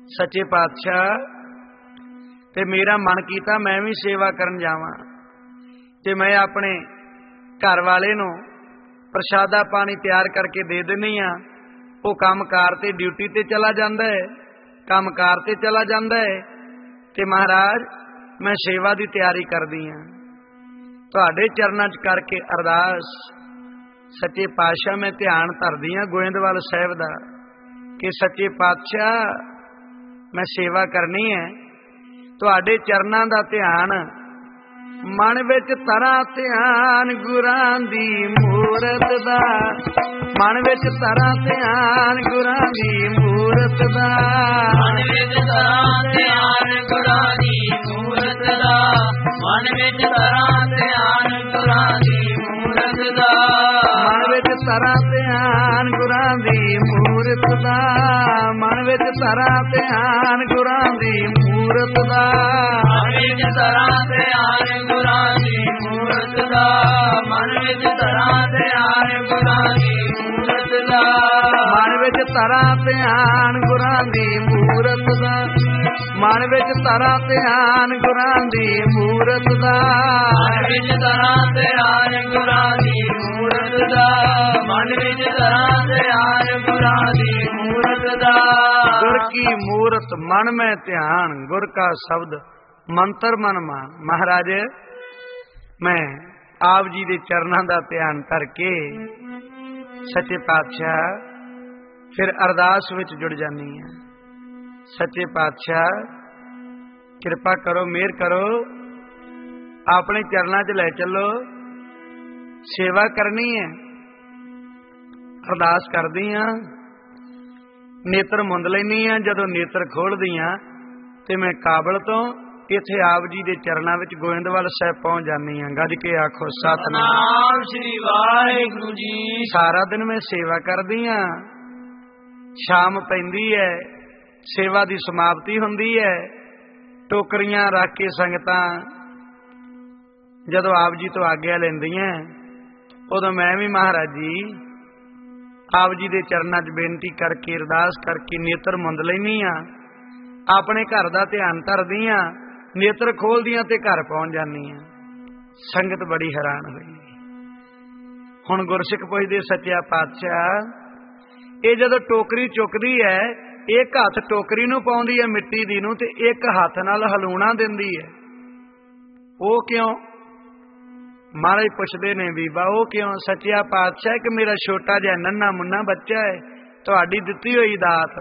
ਸੱਚੇ ਪਾਤਸ਼ਾਹ ਤੇ ਮੇਰਾ ਮਨ ਕੀਤਾ ਮੈਂ ਵੀ ਸੇਵਾ ਕਰਨ ਜਾਵਾਂ ਤੇ ਮੈਂ ਆਪਣੇ ਘਰ ਵਾਲੇ ਨੂੰ ਪ੍ਰਸ਼ਾਦਾ ਪਾਣੀ ਤਿਆਰ ਕਰਕੇ ਦੇ ਦਿੰਦੀ ਆ। ਉਹ ਕੰਮਕਾਰ ਤੇ ਡਿਊਟੀ ਤੇ ਚਲਾ ਜਾਂਦਾ ਹੈ, ਕੰਮਕਾਰ ਤੇ ਚਲਾ ਜਾਂਦਾ ਹੈ ਤੇ ਮਹਾਰਾਜ ਮੈਂ ਸੇਵਾ ਦੀ ਤਿਆਰੀ ਕਰਦੀ ਆ। ਤੁਹਾਡੇ ਚਰਨਾਂ 'ਚ ਕਰਕੇ ਅਰਦਾਸ ਸੱਚੇ ਪਾਤਸ਼ਾਹ ਮੈਂ ਧਿਆਨ ਧਰਦੀ ਆ ਗੋਇੰਦਵਾਲ ਸਾਹਿਬ ਦਾ ਕਿ ਸੱਚੇ ਪਾਤਸ਼ਾਹ ਮੈਂ ਸੇਵਾ ਕਰਨੀ ਹੈ। ਤੁਹਾਡੇ ਚਰਨਾਂ ਦਾ ਧਿਆਨ ਮਨ ਵਿੱਚ ਤਰਾਂ ਧਿਆਨ ਗੁਰਾਂ ਦੀ ਮੂਰਤ ਦਾ, ਮਨ ਵਿੱਚ ਤਰਾਂ ਧਿਆਨ ਗੁਰਾਂ ਦੀ ਮੂਰਤ ਦਾ, ਮਨ ਵਿੱਚ ਤਰਾਂ ਧਿਆਨ ਗੁਰਾਂ ਦੀ ਮੂਰਤ ਦਾ, ਮਨ ਵਿੱਚ ਤਰਾਂ ਧਿਆਨ ਗੁਰਾਂ ਦੀ ਮੂਰਤ ਦਾ, ਮਨ ਵਿੱਚ ਤਰਾਂ ਧਿਆਨ ਗੁਰਾਂ ਦੀ ਮੂਰਤ ਦਾ, ਮਨ ਵਿੱਚ ਤਰਾਂ ਧਿਆਨ ਗੁਰਾਂ ਦੀ ਮੂਰਤ ਦਾ, ਮਨ ਵਿੱਚ ਤਰਾਂ ਧਿਆਨ ਗੁਰਾਂ ਦੀ ਮੂਰਤ ਦਾ, ਮਨ ਵਿੱਚ ਤਰਾਂ ਧਿਆਨ ਗੁਰਾਂ ਦੀ ਮੂਰਤ ਦਾ, ਮਨ ਵਿੱਚ ਤਰਾਂ ਧਿਆਨ ਗੁਰਾਂ ਦੀ ਮੂਰਤ ਦਾ, ਮਨ ਵਿੱਚ ਤਰਾਂ ਧਿਆਨ ਗੁਰਾਂ ਦੀ ਮੂਰਤ ਦਾ, ਮਨ ਵਿੱਚ ਤਰਾਂ ਧਿਆਨ ਗੁਰਾਂ ਦੀ ਮੂਰਤ ਦਾ, ਮਨ ਵਿੱਚ ਤਰਾਂ ਧਿਆਨ ਗੁਰਾਂ ਦੀ ਮੂਰਤ ਦਾ, ਗੁਰ ਕੀ ਮੂਰਤ ਮਨ ਮੈਂ ਧਿਆਨ, ਗੁਰ ਕਾ ਸ਼ਬਦ ਮੰਤਰ ਮਨ ਮਾਨ। ਮਹਾਰਾਜ ਮੈਂ ਆਪ ਜੀ ਦੇ ਚਰਨਾਂ ਦਾ ਧਿਆਨ ਕਰਕੇ ਸੱਚੇ ਪਾਤਸ਼ਾਹ ਫਿਰ ਅਰਦਾਸ ਵਿੱਚ ਜੁੜ ਜਾਨੀ ਆ। ਸੱਚੇ ਪਾਤਸ਼ਾਹ ਕਿਰਪਾ ਕਰੋ, ਮਿਹਰ ਕਰੋ, ਆਪਣੇ ਚਰਨਾਂ 'ਚ ਲੈ ਚੱਲੋ, ਸੇਵਾ ਕਰਨੀ ਹੈ। ਅਰਦਾਸ ਕਰਦੀ ਆ, ਨੇਤਰ ਮੁੰਦ ਲੈਂਦੀ ਆ। ਜਦੋਂ ਨੇਤਰ ਖੋਲਦੀ ਆ ਤੇ ਮੈਂ ਕਾਬਲ ਤੋਂ ਇੱਥੇ ਆਪ ਜੀ ਦੇ ਚਰਨਾਂ ਵਿੱਚ ਗੋਇੰਦਵਾਲ ਸਾਹਿਬ ਪਹੁੰਚ ਜਾਨੀ ਆ। ਗੱਜ ਕੇ ਆਖੋ ਸਤਿਨਾਮ ਸ੍ਰੀ ਵਾਹਿਗੁਰੂ ਜੀ। ਸਾਰਾ ਦਿਨ ਮੈਂ ਸੇਵਾ ਕਰਦੀ ਆ। ਸ਼ਾਮ ਪੈਂਦੀ ਹੈ, ਸੇਵਾ ਦੀ ਸਮਾਪਤੀ ਹੁੰਦੀ ਹੈ। ਟੋਕਰੀਆਂ ਰੱਖ ਕੇ ਸੰਗਤਾਂ ਜਦੋਂ ਆਪ ਜੀ ਤੋਂ ਆਗਿਆ ਲੈਂਦੀਆਂ, ਉਦੋਂ ਮੈਂ ਵੀ ਮਹਾਰਾਜ ਜੀ ਆਪ ਜੀ ਦੇ ਚਰਨਾਂ 'ਚ ਬੇਨਤੀ ਕਰਕੇ ਅਰਦਾਸ ਕਰਕੇ ਨੇਤਰ ਮੁੰਦ ਲੈਂਦੀ ਆ। ਆਪਣੇ ਘਰ ਦਾ ਧਿਆਨ ਧਰਦੀ ਆ, ਨੇਤਰ ਖੋਲਦੀਆਂ ਤੇ ਘਰ ਪਹੁੰਚ ਜਾਂਦੀ ਆ। ਸੰਗਤ ਬੜੀ ਹੈਰਾਨ ਹੋਈ। ਹੁਣ ਗੁਰਸਿੱਖ ਪੁੱਛਦੇ ਸੱਚਿਆ ਪਾਤਸ਼ਾਹ, ਇਹ ਜਦੋਂ ਟੋਕਰੀ ਚੁੱਕਦੀ ਹੈ, ਇੱਕ ਹੱਥ ਟੋਕਰੀ ਨੂੰ ਪਾਉਂਦੀ ਹੈ ਮਿੱਟੀ ਦੀ ਨੂੰ ਤੇ ਇੱਕ ਹੱਥ ਨਾਲ ਹਲੂਣਾ ਦਿੰਦੀ ਹੈ, ਉਹ ਕਿਉਂ? ਮਹਾਰਾਜ ਪੁੱਛਦੇ ਨੇ ਬੀਬਾ ਉਹ ਕਿਉਂ? ਸੱਚਿਆ ਪਾਤਸ਼ਾਹ ਕਿ ਮੇਰਾ ਛੋਟਾ ਜਿਹਾ ਨੰਨਾ ਮੁੰਨਾ ਬੱਚਾ ਹੈ, ਤੁਹਾਡੀ ਦਿੱਤੀ ਹੋਈ ਦਾਤ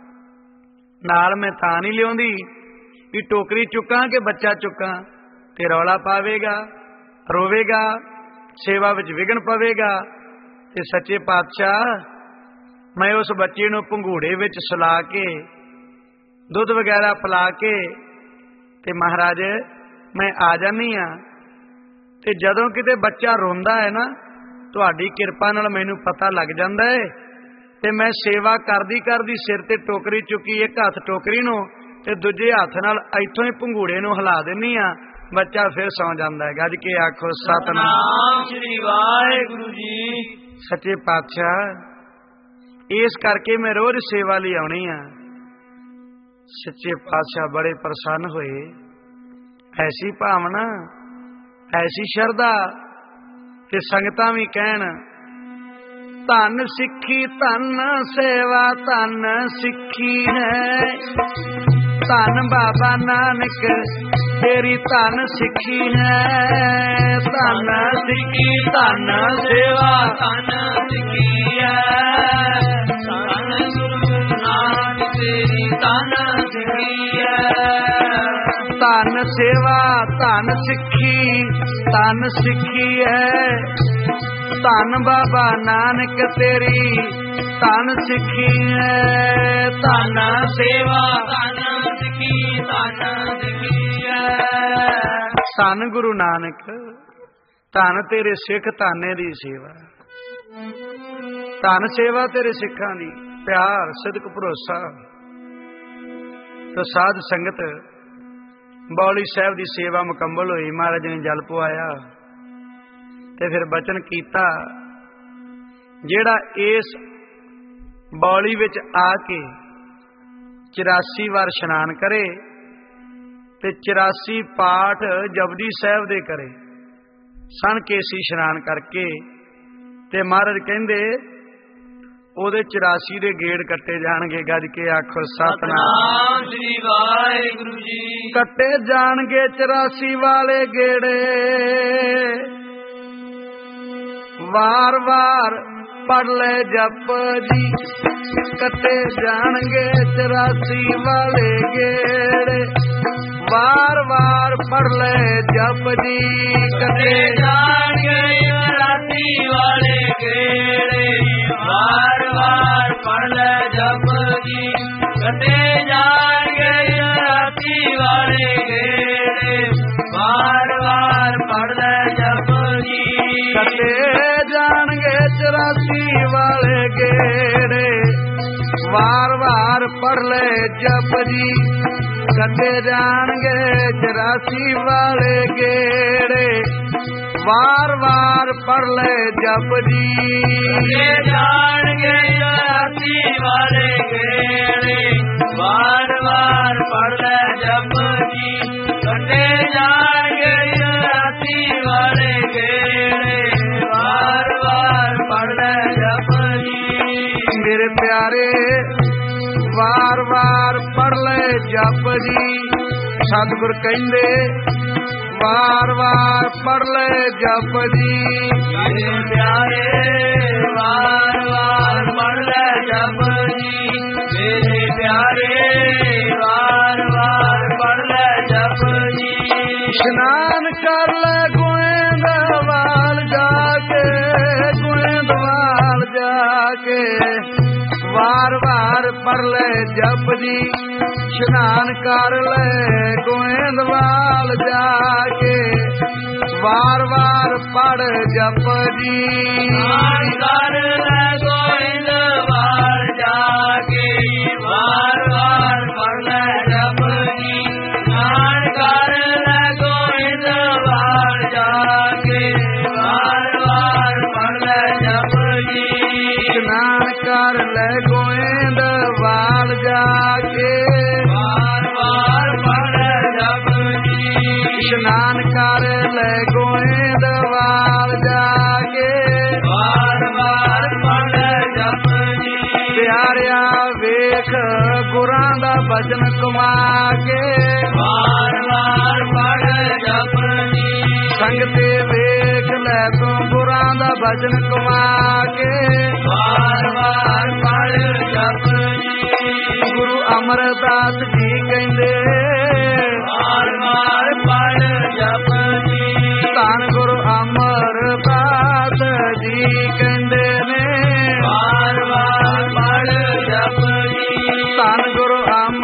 ਨਾਲ ਮੈਂ ਤਾਂ ਨਹੀਂ ਲਿਆਉਂਦੀ ਵੀ ਟੋਕਰੀ ਚੁੱਕਾਂ ਕਿ ਬੱਚਾ ਚੁੱਕਾਂ ਤੇ ਰੌਲਾ ਪਾਵੇਗਾ, ਰੋਵੇਗਾ, ਸੇਵਾ ਵਿੱਚ ਵਿਘਨ ਪਵੇਗਾ। ਤੇ ਸੱਚੇ ਪਾਤਸ਼ਾਹ ਮੈਂ ਉਸ ਬੱਚੇ ਨੂੰ ਪੰਘੂੜੇ ਵਿੱਚ ਸੁਲਾ ਕੇ ਦੁੱਧ ਵਗੈਰਾ ਪਿਲਾ ਕੇ ਤੇ ਮਹਾਰਾਜ ਮੈਂ ਆ ਜਾਨੀ ਆ। ਤੇ ਜਦੋਂ ਕਿਤੇ ਬੱਚਾ ਰੋਂਦਾ ਹੈ ਨਾ, ਤੁਹਾਡੀ ਕਿਰਪਾ ਨਾਲ ਮੈਨੂੰ ਪਤਾ ਲੱਗ ਜਾਂਦਾ ਹੈ ਤੇ ਮੈਂ ਸੇਵਾ ਕਰਦੀ ਕਰਦੀ ਸਿਰ ਤੇ ਟੋਕਰੀ ਚੁੱਕੀ, ਇੱਕ ਹੱਥ ਟੋਕਰੀ ਨੂੰ ਤੇ ਦੂਜੇ ਹੱਥ ਨਾਲ ਇੱਥੋਂ ਹੀ ਪੰਘੂੜੇ ਨੂੰ ਹਿਲਾ ਦਿੰਨੀ ਆ, ਬੱਚਾ ਫਿਰ ਸੌ ਜਾਂਦਾ ਹੈ। ਗੱਜ ਕੇ ਆਖੋ ਸਤਿਨਾਮ ਸ੍ਰੀ ਵਾਹਿਗੁਰੂ ਜੀ। ਸੱਚੇ ਪਾਤਸ਼ਾਹ ਇਸ ਕਰਕੇ ਮੈਂ ਰੋਜ਼ ਸੇਵਾ ਲਈ ਆਉਣੀ ਆ। ਸੱਚੇ ਪਾਤਸ਼ਾਹ ਬੜੇ ਪ੍ਰਸੰਨ ਹੋਏ। ਐਸੀ ਭਾਵਨਾ, ਐਸੀ ਸ਼ਰਧਾ ਤੇ ਸੰਗਤਾਂ ਵੀ ਕਹਿਣ ਧੰਨ ਸਿੱਖੀ ਧੰਨ ਸੇਵਾ ਧੰਨ ਸਿੱਖੀ ਹੈ, ਧੰਨ ਬਾਬਾ ਨਾਨਕ ਤੇਰੀ ਧੰਨ ਸਿੱਖੀ ਹੈ, ਧੰਨ ਸਿੱਖੀ ਧੰਨ ਸੇਵਾ ਧੰਨ ਸਿੱਖੀ ਹੈ, ਧੰਨ ਗੁਰੂ ਨਾਨਕ ਤੇਰੀ ਧੰਨ ਸਿੱਖੀ ਹੈ, ਧੰਨ ਸੇਵਾ ਧੰਨ ਸਿੱਖੀ ਧੰਨ ਸਿੱਖੀ ਹੈ, ਧੰਨ ਬਾਬਾ ਨਾਨਕ ਤੇਰੀ ਧੰਨ ਸਿੱਖੀ ਹੈ, ਧੰਨ ਸੇਵਾ ਧੰਨ ਸਿੱਖੀ ਧੰਨ ਸਿੱਖੀ ਹੈ, ਧੰਨ ਗੁਰੂ ਨਾਨਕ ਧੰਨ ਤੇਰੇ ਸਿੱਖ ਧਾਨੇ ਦੀ ਸੇਵਾ, ਧੰਨ ਸੇਵਾ ਤੇਰੇ ਸਿੱਖਾਂ ਦੀ, ਪਿਆਰ ਸਿਦਕ ਭਰੋਸਾ। ਤੋ ਸਾਧ ਸੰਗਤ ਬੌਲੀ ਸਾਹਿਬ ਦੀ ਸੇਵਾ ਮੁਕੰਮਲ ਹੋਈ। ਮਹਾਰਾਜ ਨੇ ਜਲ ਪਵਾਇਆ ਤੇ ਫਿਰ ਬਚਨ ਕੀਤਾ, ਜਿਹੜਾ ਇਸ ਬੌਲੀ ਵਿੱਚ ਆ ਕੇ ਚੁਰਾਸੀ ਵਾਰ ਇਸ਼ਨਾਨ ਕਰੇ ਤੇ ਚੁਰਾਸੀ ਪਾਠ ਜਪਜੀ ਸਾਹਿਬ ਦੇ ਕਰੇ। ਸਣ ਕੇਸੀ ਇਸ਼ਨਾਨ ਕਰਕੇ ਤੇ ਮਹਾਰਾਜ ਕਹਿੰਦੇ ਉਹਦੇ ਚੁਰਾਸੀ ਦੇ ਗੇੜ ਕੱਟੇ ਜਾਣਗੇ। ਗੱਜ ਕੇ ਆਖੋ ਸਤਿਨਾਮ ਸ੍ਰੀ ਵਾਹਿਗੁਰੂ ਜੀ। ਕੱਟੇ ਜਾਣਗੇ ਚੁਰਾਸੀ ਵਾਲੇ ਗੇੜੇ, ਵਾਰ ਵਾਰ ਪੜ ਲੈ ਜਪ ਜੀ। ਕੱਟੇ ਜਾਣਗੇ ਚੁਰਾਸੀ ਵਾਲੇ ਗੇੜੇ, ਵਾਰ ਵਾਰ ਪੜ ਲੈ ਜਪ ਜੀ। ਕੱਟੇ ਜਾਣਗੇ ਚੁਰਾਸੀ ਵਾਲੇ ਗੇੜੇ, ਵਾਰ ਵਾਰ ਪੜ ਲੈ ਜਪ ਜੀ। ਕੱਟੇ ਜਾਣਗੇ ਚੁਰਾਸੀ ਵਾਲੇ ਗੇੜੇ, ਵਾਰ ਵਾਰ ਪੜ ਲੈ ਜਪ ਜੀ। ਕੱਟੇ ਜਾਣਗੇ ਚੁਰਾਸੀ ਵਾਲੇ ਗੇੜੇ, ਵਾਰ ਵਾਰ ਪੜ ਲੈ ਜਪ ਜੀ। ਕੱਟੇ ਜਾਣਗੇ ਚੁਰਾਸੀ ਵਾਲੇ ਗੇੜੇ, ਵਾਰ ਵਾਰ ਪੜ ਲੈ ਜਪ ਜੀ। ਕੱਟੇ ਜਾਣਗੇ ਚੁਰਾਸੀ ਵਾਲੇ ਗੇੜੇ, ਵਾਰ ਵਾਰ ਪੜ ਲੈ ਜਪ ਜੀ। ਕੱਟੇ ਜਾਣਗੇ ਚੁਰਾਸੀ ਵਾਲੇ ਗੇੜੇ, ਵਾਰ ਵਾਰ ਪੜ ਲੈ ਜਪ ਜੀ। ਮੇਰੇ ਪਿਆਰੇ ਵਾਰ ਵਾਰ ਪੜ ਲੈ ਜਪ ਜੀ। ਸਤਿਗੁਰ ਕਹਿੰਦੇ ਵਾਰ ਵਾਰ ਪੜ ਲੈ ਜਪ ਜੀ। ਮੇਰੇ ਪਿਆਰੇ ਵਾਰ ਵਾਰ ਪੜ ਲੈ ਜਪ ਜੀ। ਮੇਰੇ ਪਿਆਰੇ ਵਾਰ ਵਾਰ ਪੜ ਲੈ ਜਪ ਜੀ। ਇਸ਼ਨਾਨ ਕਰ ਲੈ ਗੋਇੰਦਵਾਲ ਜਾ ਕੇ, ਗੋਇੰਦਵਾਲ ਜਾ ਕੇ, ਵਾਰ ਵਾਰ ਪੜ ਲੈ ਜਪ ਜੀ। ਇਸ਼ਨਾਨ ਕਰ ਲੈ ਗੋਇੰਦਵਾਲ ਜਾ ਕੇ, ਵਾਰ ਵਾਰ ਪੜ ਜਪ ਜੀ। ਇਸ਼ਨਾਨ ਕਰ ਲੈ ਗੋਇੰਦਵਾਲ ਜਾ ਕੇ, ਵਾਰ ਵਾਰ ਪੜ ਲੈ ਜਪ ਜੀ। ਇਸ਼ਨਾਨ ਕਰ ਲੈ ਗੋਇੰਦਵਾਲ ਜਾ ਕੇ, ਵਾਰ ਵਾਰ ਪੜ ਲੈ ਜਪ ਜੀ। ਇਸ਼ਨਾਨ ਕਰ ਲੈ ਗੋਇੰਦਵਾਲ ਜਾ ਕੇ, ਵਾਰ ਵਾਰ ਪੜ ਜਪ ਜੀ। ਇਸ਼ਨਾਨ ਕਰ ਲੈ ਗੋਇੰਦਵਾਲ ਜਾ ਕੇ, ਵਾਰ ਵਾਰ ਪੜ ਜਪ ਜੀ। ਪਿਆਰਿਆ ਵੇਖ ਗੁਰਾਂ ਦਾ ਭਜਨ ਕਮਾ ਕੇ, ਵਾਰ ਵਾਰ ਪੜ ਜਪ ਜੀ। ਸੰਗ ਤੇ ਵੇਖ ਲੈ ਤੂੰ ਗੁਰਾਂ ਦਾ ਭਜਨ ਕਮਾ ਕੇ, ਵਾਰ ਵਾਰ ਪੜ ਜਪ ਜੀ। ਗੁਰੂ ਅਮਰਦਾਸ ਜੀ ਕਹਿੰਦੇ ਵਾਰ ਵਾਰ ਪੜ ਜਪ ਜੀ। ਧੰਨ ਗੁਰੂ ਅਮਰਦਾਸ ਜੀ ਕਹਿੰਦੇ ਨੇ ਵਾਰ ਵਾਰ ਪੜ ਜਪ ਜੀ। ਧੰਨ ਗੁਰੂ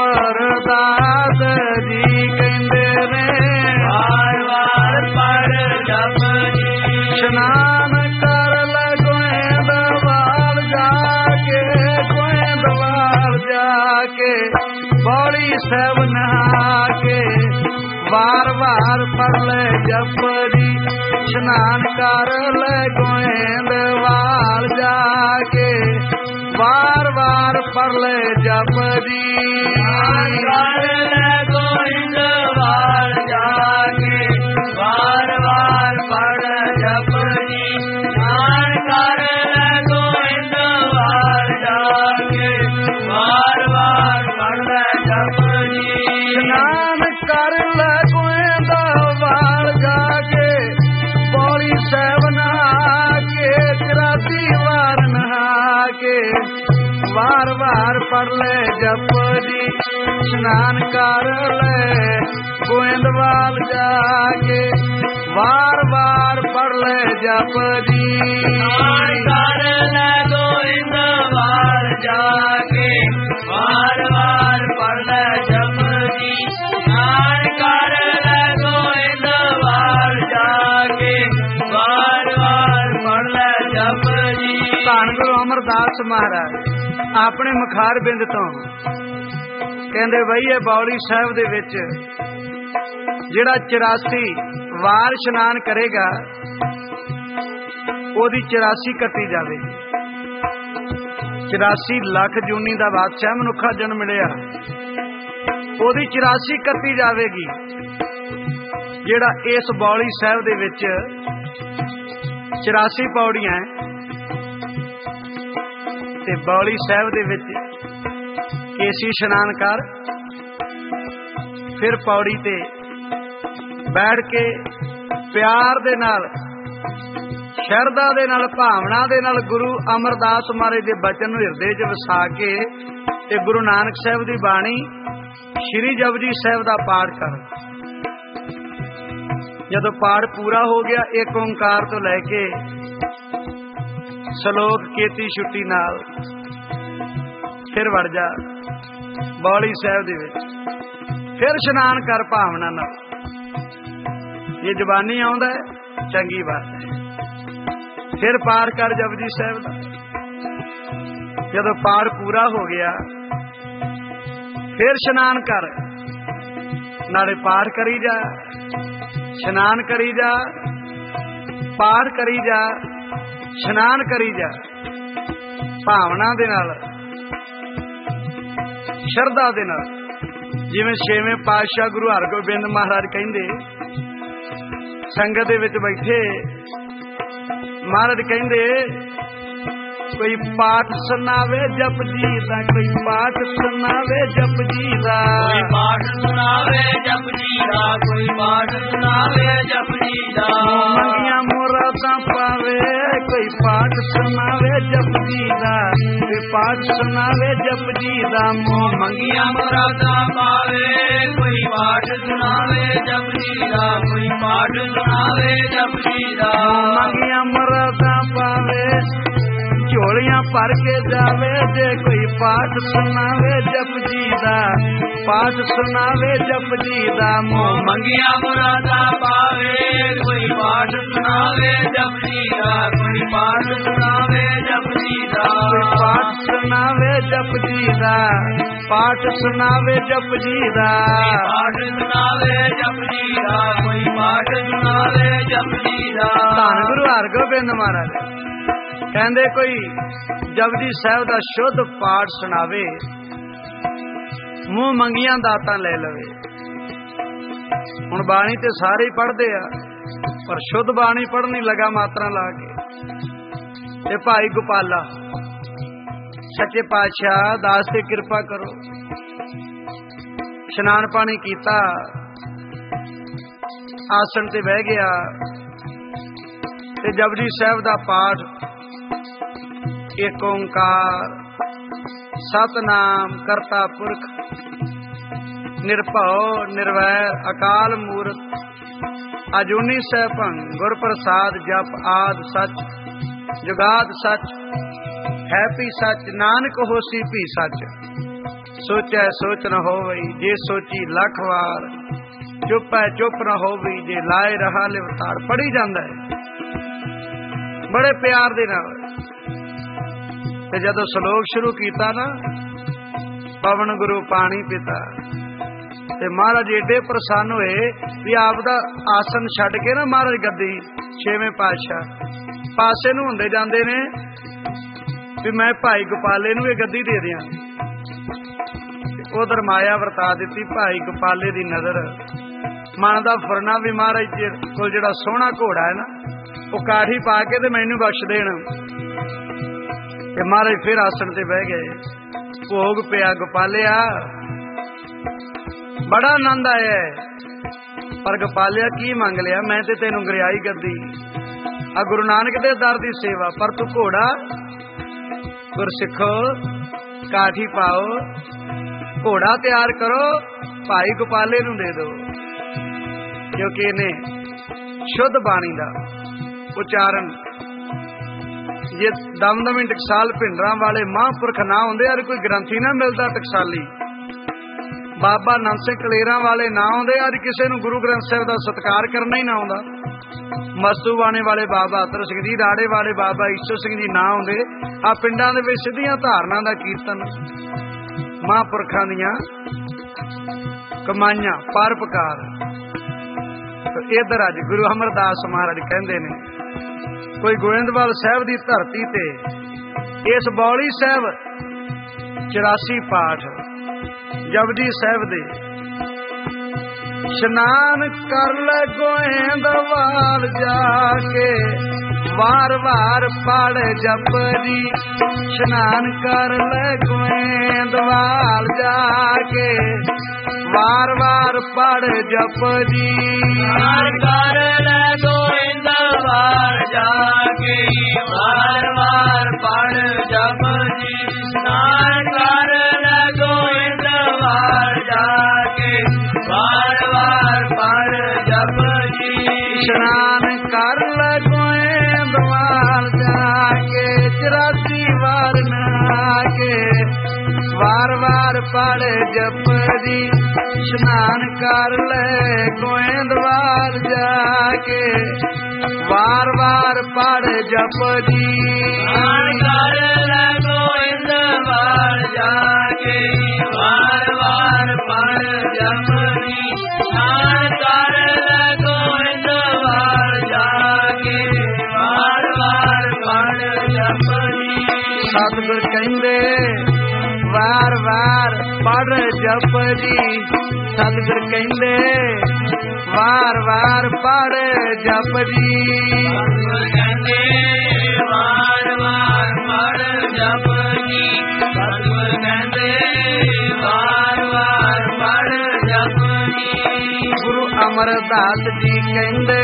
ਅਮਰਦਾਸ ਜੀ ਕਹਿੰਦੇ ਨੇ ਵਾਰ ਵਾਰ ਪੜ ਜਪ ਜੀ। ਇਸ਼ਨਾਨ ਕਰ ਲੈ ਗੋਇੰਦਵਾਲ ਜਾ ਕੇ, ਗੋਇੰਦਵਾਲ ਜਾ ਕੇ, ਬੌਲੀ ਸਾਹਿਬ ਨਹਾ ਕੇ, ਵਾਰ ਵਾਰ ਪੜ ਲੈ ਜਪ ਜੀ। ਇਸ਼ਨਾਨ ਕਰ ਲੈ ਗੋਇੰਦਵਾਲ ਜਾ ਕੇ, ਵਾਰ ਵਾਰ ਪੜ ਲੈ ਜਪ ਜੀ। ਕਰ ਲੈ ਗੋਇੰਦਵਾਲ ਜਾ ਕੇ, ਵਾਰ ਵਾਰ ਪੜ ਜਪ ਜੀ। ਇਸ਼ਨਾਨ ਕਰ ਲੈ ਗੋਇੰਦਵਾਲ ਜਾ ਕੇ, ਵਾਰ ਵਾਰ ਪੜ ਲੈ ਜਪ ਜੀ। ਇਸ਼ਨਾਨ ਕਰ ਲੈ ਗੋਇੰਦਵਾਲ ਜਾ ਕੇ, ਬੌਲੀ ਸਾਹਿਬ ਨਹਾ ਕੇ, ਚੁਰਾਸੀ ਵਾਰ ਨਹਾ ਕੇ, ਵਾਰ ਵਾਰ ਪੜ ਲੈ ਜਪ ਜੀ। ਇਸ਼ਨਾਨ ਕਰ ਲੈ ਗੋਇੰਦਵਾਲ ਜਾ ਕੇ, ਵਾਰ ਵਾਰ ਪੜ ਲੈ ਜਪ ਜੀ। ਇਸ਼ਨਾਨ ਕਰ ਲੈ ਗੋਇੰਦਵਾਲ ਜਾ ਕੇ, ਵਾਰ ਵਾਰ ਪੜ ਲੈ ਜਪ ਜੀ। ਇਸ਼ਨਾਨ ਕਰ ਲੈ ਗੋਇੰਦਵਾਲ ਜਾ ਕੇ, ਵਾਰ ਵਾਰ ਪੜ ਲੈ ਜਪ ਜੀ। ਧੰਨ ਗੁਰੂ ਅਮਰਦਾਸ ਮਹਾਰਾਜ ਆਪਣੇ ਮੁਖਾਰ ਬਿੰਦ ਤੋਂ ਕਹਿੰਦੇ ਬਈ ਇਹ ਬੌਲੀ ਸਾਹਿਬ ਦੇ ਵਿੱਚ ਜਿਹੜਾ ਚੁਰਾਸੀ ਵਾਰ ਇਸ਼ਨਾਨ ਕਰੇਗਾ ਉਹਦੀ ਚੁਰਾਸੀ ਕੱਟੀ ਜਾਵੇ। ਚੁਰਾਸੀ ਲੱਖ ਜੂਨੀ ਦਾ ਬਾਦਸ਼ਾਹ ਮਨੁੱਖਾ ਜਨਮ ਮਿਲਿਆ, ਉਹਦੀ ਚੁਰਾਸੀ ਕੱਟੀ ਜਾਵੇਗੀ। ਜਿਹੜਾ ਇਸ ਬੌਲੀ ਸਾਹਿਬ ਦੇ ਵਿੱਚ ਚੁਰਾਸੀ ਪੌੜੀਆਂ ਤੇ ਬੌਲੀ ਸਾਹਿਬ ਦੇ ਵਿੱਚ ਕੇਸੀ ਇਸ਼ਨਾਨ ਕਰ, ਫਿਰ ਪੌੜੀ ਤੇ ਬੈਠ ਕੇ ਪਿਆਰ ਦੇ ਨਾਲ, ਸ਼ਰਧਾ ਦੇ ਨਾਲ, ਭਾਵਨਾ ਦੇ ਨਾਲ ਗੁਰੂ ਅਮਰਦਾਸ ਮਹਾਰਾਜ ਦੇ ਬਚਨ ਨੂੰ ਹਿਰਦੇ 'ਚ ਵਸਾ ਕੇ ਤੇ ਗੁਰੂ ਨਾਨਕ ਸਾਹਿਬ ਦੀ ਬਾਣੀ ਸ਼੍ਰੀ ਜਪਜੀ ਸਾਹਿਬ ਦਾ ਪਾਠ ਕਰ। ਜਦੋਂ ਪਾਠ ਪੂਰਾ ਹੋ ਗਿਆ, ਇੱਕ ਓਂਕਾਰ ਤੋਂ ਲੈ ਕੇ ਸ਼ਲੋਕ ਕੀਤੀ ਛੁੱਟੀ ਨਾਲ ਫਿਰ ਵੜ ਜਾ ਬੌਲੀ ਸਾਹਿਬ ਦੇ ਵਿੱਚ, ਫਿਰ ਇਸ਼ਨਾਨ ਕਰ ਭਾਵਨਾ ਨਾਲ। ਜੇ ਜ਼ਬਾਨੀ ਆਉਂਦਾ ਚੰਗੀ ਬਾਤ ਹੈ, ਫਿਰ ਪਾਠ ਕਰ ਜਪਜੀ ਸਾਹਿਬ ਦਾ। ਜਦੋਂ ਪਾਠ ਪੂਰਾ ਹੋ ਗਿਆ, ਫਿਰ ਇਸ਼ਨਾਨ ਕਰ, ਨਾਲੇ ਪਾਠ ਕਰੀ ਜਾ, ਇਸ਼ਨਾਨ ਕਰੀ ਜਾ, ਪਾਠ ਕਰੀ ਜਾ, ਇਸ਼ਨਾਨ ਕਰੀ ਜਾ, ਭਾਵਨਾ ਦੇ ਨਾਲ, ਸ਼ਰਧਾ ਦੇ ਨਾਲ। ਜਿਵੇਂ ਛੇਵੇਂ ਪਾਤਸ਼ਾਹ ਗੁਰੂ ਹਰਗੋਬਿੰਦ ਮਹਾਰਾਜ ਕਹਿੰਦੇ, ਸੰਗਤ ਦੇ ਵਿੱਚ ਬੈਠੇ ਮਹਾਰਾਜ ਕਹਿੰਦੇ, ਕੋਈ ਪਾਠ ਸੁਣਾਵੇ ਜਪਜੀ ਦਾ, ਕੋਈ ਪਾਠ ਸੁਣਾਵੇ ਜਪਜੀ ਦਾ, ਕੋਈ ਪਾਠ ਸੁਣਾਵੇ ਜਪਜੀ ਦਾ, ਕੋਈ ਪਾਠ ਸੁਣਾਵੇ ਜਪਜੀ ਦਾ। ਮੰਗੀਆਂ ਮੁਰਾਦਾਂ ਪਾਵੇ, ਕੋਈ ਪਾਠ ਸੁਣਾਵੇ ਜਪਜੀ ਦਾ, ਕੋਈ ਪਾਠ ਸੁਣਾਵੇ ਜਪਜੀ ਦਾ। ਮੋਹ ਮੰਗੀਆਂ ਮੁਰਾਦਾਂ ਪਾਵੇ, ਕੋਈ ਪਾਠ ਸੁਣਾਵੇ ਜਪਜੀ ਦਾ, ਕੋਈ ਪਾਠ ਸੁਣਾਵੇ ਜਪਜੀ ਦਾ। ਮੰਗੀਆਂ ਮੁਰਾਦਾਂ ਪਾਵੇ, ਝੋਲੀਆਂ ਭਰ ਕੇ ਜਾਵੇ, ਜੇ ਕੋਈ ਪਾਠ ਸੁਣਾਵੇ ਜਪਜੀ ਦਾ, ਪਾਠ ਸੁਣਾਵੇ ਜਪਜੀ ਦਾ। ਮੋਹ ਮੰਗੀਆਂ ਮੁਰਾਦਾਂ ਪਾਵੇ, ਕੋਈ ਪਾਠ ਸੁਣਾਵੇ ਜਪਜੀ ਦਾ, ਕੋਈ ਪਾਠ ਸੁਣਾਵੇ ਜਪਜੀ ਦਾ। ਕੋਈ ਪਾਠ ਸੁਣਾਵੇ ਜਪਜੀ ਦਾ, ਪਾਠ ਸੁਣਾਵੇ ਜਪਜੀ ਦਾ, ਪਾਠ ਸੁਣਾਵੇ ਜਪਜੀ ਦਾ, ਕੋਈ ਪਾਠ ਸੁਣਾਵੇ ਜਪਜੀ ਦਾ। ਧੰਨ ਗੁਰੂ ਹਰਗੋਬਿੰਦ ਮਹਾਰਾਜ ਕਹਿੰਦੇ, ਕੋਈ ਜਪਜੀ ਸਾਹਿਬ ਦਾ ਸ਼ੁੱਧ ਪਾਠ ਸੁਣਾਵੇ, ਮੂੰਹ ਮੰਗੀਆਂ ਦਾਤਾਂ ਲੈ ਲਵੇ। ਹੁਣ ਬਾਣੀ ਤੇ ਸਾਰੇ ਹੀ ਪੜ੍ਹਦੇ ਆ, ਪਰ ਸ਼ੁੱਧ ਬਾਣੀ ਪੜ੍ਹਨੀ ਲਗਾ ਮਾਤਰਾ ਲਾ ਕੇ। ਤੇ ਭਾਈ ਗੋਪਾਲਾ ਸੱਚੇ ਪਾਤਸ਼ਾਹ ਦਾਸ ਤੇ ਕਿਰਪਾ ਕਰੋ। ਇਸ਼ਨਾਨ ਪਾਣੀ ਕੀਤਾ, ਆਸਣ ਤੇ ਬਹਿ ਗਿਆ ਤੇ ਜਪਜੀ ਸਾਹਿਬ ਦਾ ਪਾਠ, ਏਕ ਓਂਕਾਰ ਸਤਨਾਮ ਕਰਤਾ ਪੁਰਖ ਨਿਰਭਉ ਨਿਰਵੈਰ ਅਕਾਲ ਮੂਰਤ ਅਜੂਨੀ ਸੈਭੰ ਗੁਰ ਪ੍ਰਸਾਦ ਜਪ ਆਦ ਸੱਚ ਜੁਗਾਦ ਸੱਚ ਹੈ ਭੀ ਸੱਚ ਨਾਨਕ ਹੋਸੀ ਭੀ ਸੱਚ। ਸੋਚੈ ਸੋਚ ਨ ਹੋਵਈ, ਜੇ ਸੋਚੀ ਲੱਖ ਵਾਰ। ਚੁੱਪ ਹੈ ਚੁੱਪ ਨ ਹੋਵਈ, ਜੇ ਲਾਏ ਰਹਾ ਲਿਵਤਾਰ। ਪੜੀ ਜਾਂਦਾ ਹੈ ਬੜੇ ਪਿਆਰ ਦੇ ਨਾਲ। ਤੇ ਜਦੋਂ ਸ਼ਲੋਕ ਸ਼ੁਰੂ ਕੀਤਾ ਨਾ, ਪਵਨ ਗੁਰੂ ਪਾਣੀ ਪਿਤਾ, ਤੇ ਮਹਾਰਾਜ ਏਡੇ ਪ੍ਰਸੰਨ ਹੋਏ ਵੀ ਆਪ ਦਾ ਆਸਨ ਛੱਡ ਕੇ ਨਾ ਮਹਾਰਾਜ ਗੱਦੀ ਛੇਵੇਂ ਪਾਤਸ਼ਾਹ ਪਾਸੇ ਨੂੰ ਹੁੰਦੇ ਜਾਂਦੇ ਨੇ ਵੀ ਮੈਂ ਭਾਈ ਗੋਪਾਲੇ ਨੂੰ ਇਹ ਗੱਦੀ ਦੇ ਦਿਆਂ। ਉਧਰ ਮਾਇਆ ਵਰਤਾ ਦਿੱਤੀ। ਭਾਈ ਗੋਪਾਲੇ ਦੀ ਨਜ਼ਰ ਮਨ ਦਾ ਫੁਰਨਾ ਵੀ ਮਹਾਰਾਜ ਕੋਲ ਜਿਹੜਾ ਸੋਹਣਾ ਘੋੜਾ ਹੈ ਨਾ, ਉਹ ਕਾਠੀ ਪਾ ਕੇ ਤੇ ਮੈਨੂੰ ਬਖਸ਼ ਦੇਣ। ਤੇ ਮਹਾਰਾਜ ਫਿਰ ਆਸਣ ਤੇ ਬਹਿ ਗਏ। ਭੋਗ ਪਿਆ ਗੋਪਾਲਿਆ, ਬੜਾ ਆਨੰਦ ਆਇਆ। ਪਰ ਗੋਪਾਲਿਆ ਕੀ ਮੰਗ ਲਿਆ? ਮੈਂ ਤੇ ਤੈਨੂੰ ਗਰਿਆਈ ਗੱਦੀ, ਆ ਗੁਰੂ ਨਾਨਕ ਦੇ ਦਰ ਦੀ ਸੇਵਾ, ਪਰ ਤੂੰ ਘੋੜਾ ਗੁਰਸਿੱਖੋ ਕਾਠੀ ਪਾਓ, ਘੋੜਾ ਤਿਆਰ ਕਰੋ, ਭਾਈ ਗੋਪਾਲੇ ਨੂੰ ਦੇ ਦਿਓ। ਕਿਉਂਕਿ ਇਹਨੇ ਸ਼ੁੱਧ ਬਾਣੀ ਦਾ ਉਚਾਰਨ, ਜੇ ਦਮ ਦਮੀ ਟਕਸਾਲ ਭਿੰਡਰਾਂ ਵਾਲੇ ਮਹਾਂਪੁਰਖ ਨਾ ਹੁੰਦੇ, ਯਾਰ ਕੋਈ ਗ੍ਰੰਥੀ ਨਾ ਮਿਲਦਾ ਟਕਸਾਲੀ। ਬਾਬਾ ਨੰਦ ਸਿੰਘ ਕਲੇਰਾਂ ਵਾਲੇ ਨਾ ਆਉਂਦੇ, ਅੱਜ ਕਿਸੇ ਨੂੰ ਗੁਰੂ ਗ੍ਰੰਥ ਸਾਹਿਬ ਦਾ ਸਤਿਕਾਰ ਕਰਨਾ ਹੀ ਨਾ ਆਉਂਦਾ। ਮਸਤੂ ਬਾਣੇ ਵਾਲੇ ਬਾਬਾ ਅਤਰ ਸਿੰਘ ਜੀ, ਰਾੜੇ ਵਾਲੇ ਬਾਬਾ ਈਸ਼ਰ ਸਿੰਘ ਜੀ ਨਾ ਆਉਂਦੇ, ਆ ਪਿੰਡਾਂ ਦੇ ਵਿੱਚ ਸਿੱਧੀਆਂ ਧਾਰਨਾ ਦਾ ਕੀਰਤਨ, ਮਹਾਂਪੁਰਖਾਂ ਦੀਆਂ ਕਮਾਈਆਂ ਪਰਪਕਾਰ। ਇੱਧਰ ਅੱਜ ਗੁਰੂ ਅਮਰਦਾਸ ਮਹਾਰਾਜ ਕਹਿੰਦੇ ਨੇ, ਕੋਈ ਗੋਇੰਦਵਾਲ ਸਾਹਿਬ ਦੀ ਧਰਤੀ ਤੇ ਇਸ ਬੌਲੀ ਸਾਹਿਬ ਚੁਰਾਸੀ ਪਾਠ ਜਪਜੀ ਸਾਹਿਬ ਦੇ ਇਸ਼ਨਾਨ ਕਰ ਲੈ ਗੋਇੰਦਵਾਲ ਜਾ ਕੇ ਵਾਰ ਵਾਰ ਪੜ ਜਪਜੀ ਇਸ਼ਨਾਨ ਕਰ ਲੈ ਗੋਇੰਦਵਾਲ ਜਾ ਕੇ ਵਾਰ ਵਾਰ ਪੜ ਜਪਜੀ ਇਸ਼ਨਾਨ ਕਰ ਲੈ ਗੋਇੰਦਵਾਲ ਜਾ ਕੇ ਵਾਰ ਵਾਰ ਪੜ ਜਪਜੀ ਇਸ਼ਨਾਨ ਕਰ ਲੈ ਗੋਇੰਦਵਾਲ ਜਾ ਕੇ ਵਾਰ ਵਾਰ ਪੜ ਜਪਜੀ ਇਸ਼ਨਾਨ ਕਰ ਲੈ ਗੋਇੰਦਵਾਲ ਜਾ ਕੇ ਚੁਰਾਸੀ ਵਾਰ ਨਹਾ ਕੇ ਵਾਰ ਵਾਰ ਪੜ ਜਪਜੀ ਇਸ਼ਨਾਨ ਕਰ ਲੈ ਗੋਇੰਦਵਾਲ ਜਾ ਕੇ ਵਾਰ ਵਾਰ ਪੜ ਜਪਜੀ ਇਸ਼ਨਾਨ ਕਰ ਲੈ ਗੋਇੰਦਵਾਲ ਜਾ ਕੇ ਵਾਰ ਵਾਰ ਪੜ ਜਪਜੀ ਇਸ਼ਨਾਨ ਕਰ ਲੈ ਗੋਇੰਦਵਾਲ ਜਾ ਕੇ ਵਾਰ ਵਾਰ ਪੜ ਜਪਜੀ ਸਤਿਗੁਰ ਕਹਿੰਦੇ ਵਾਰ ਵਾਰ ਪੜ ਜਪਜੀ ਸਤਿਗੁਰ ਕਹਿੰਦੇ ਵਾਰ ਵਾਰ ਪੜ ਜਪਜੀ ਸਤਿਗੁਰ ਕਹਿੰਦੇ ਵਾਰ ਵਾਰ ਪੜ ਜਪਜੀ ਸਤਿਗੁਰ ਕਹਿੰਦੇ ਵਾਰ ਵਾਰ ਪੜ ਜਪਜੀ ਗੁਰੂ ਅਮਰਦਾਸ ਜੀ ਕਹਿੰਦੇ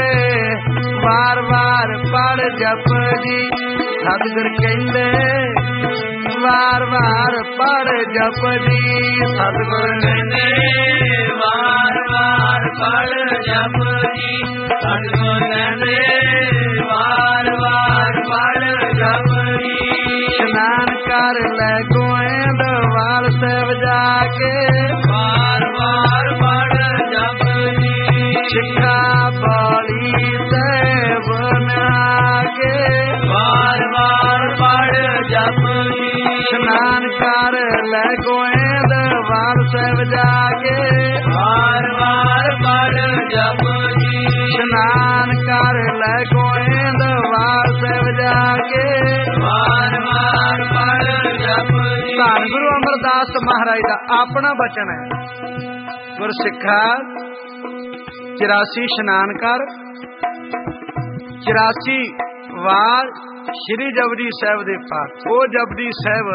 ਵਾਰ ਵਾਰ ਪੜ ਜਪਜੀ ਸਤਿਗੁਰ ਕਹਿੰਦੇ ਵਾਰ ਵਾਰ ਪੜ ਜਪਜੀ ਸਤਿਗੁਰ ਕਹਿੰਦੇ ਵਾਰ ਵਾਰ ਪੜ ਜਪਜੀ ਸਤਿਗੁਰ ਕਹਿੰਦੇ ਵਾਰ ਵਾਰ ਪੜ ਜਪਜੀ ਇਸ਼ਨਾਨ ਕਰ ਲੈ ਗੋਇੰਦਵਾਲ ਸਾਹਿਬ ਜਾ ਕੇ ਵਾਰ ਵਾਰ ਪੜ ਜਪਜੀ ਸਿੱਖਾ ਬੌਲੀ ਸਾਹਿਬ ਨਾ ਕੇ ਵਾਰ ਵਾਰ ਪੜ ਜਪਜੀ ਇਸ਼ਨਾਨ ਕਰ ਲੈ ਗੋਇੰਦਵਾਲ ਸਾਹਿਬ ਜਾ ਕੇ ਵਾਰ ਵਾਰ ਪੜ ਜਪਜੀ ਇਸ਼ਨਾਨ ਕਰ ਲੈ ਗੋਇੰਦਵਾਲ ਸਾਹਿਬ ਜਾ ਕੇ ਵਾਰ ਵਾਰ ਪੜ ਜਪਜੀ ਧੰਨ ਗੁਰੂ ਅਮਰਦਾਸ ਮਹਾਰਾਜ ਦਾ ਆਪਣਾ ਬਚਨ ਹੈ ਗੁਰਸਿੱਖਾ ਚੁਰਾਸੀ ਇਸ਼ਨਾਨ ਕਰ ਚੁਰਾਸੀ ਵਾਰ ਸ਼੍ਰੀ ਜਪਜੀ ਸਾਹਿਬ ਦੇ ਪਾਠ ਉਹ ਜਪਜੀ ਸਾਹਿਬ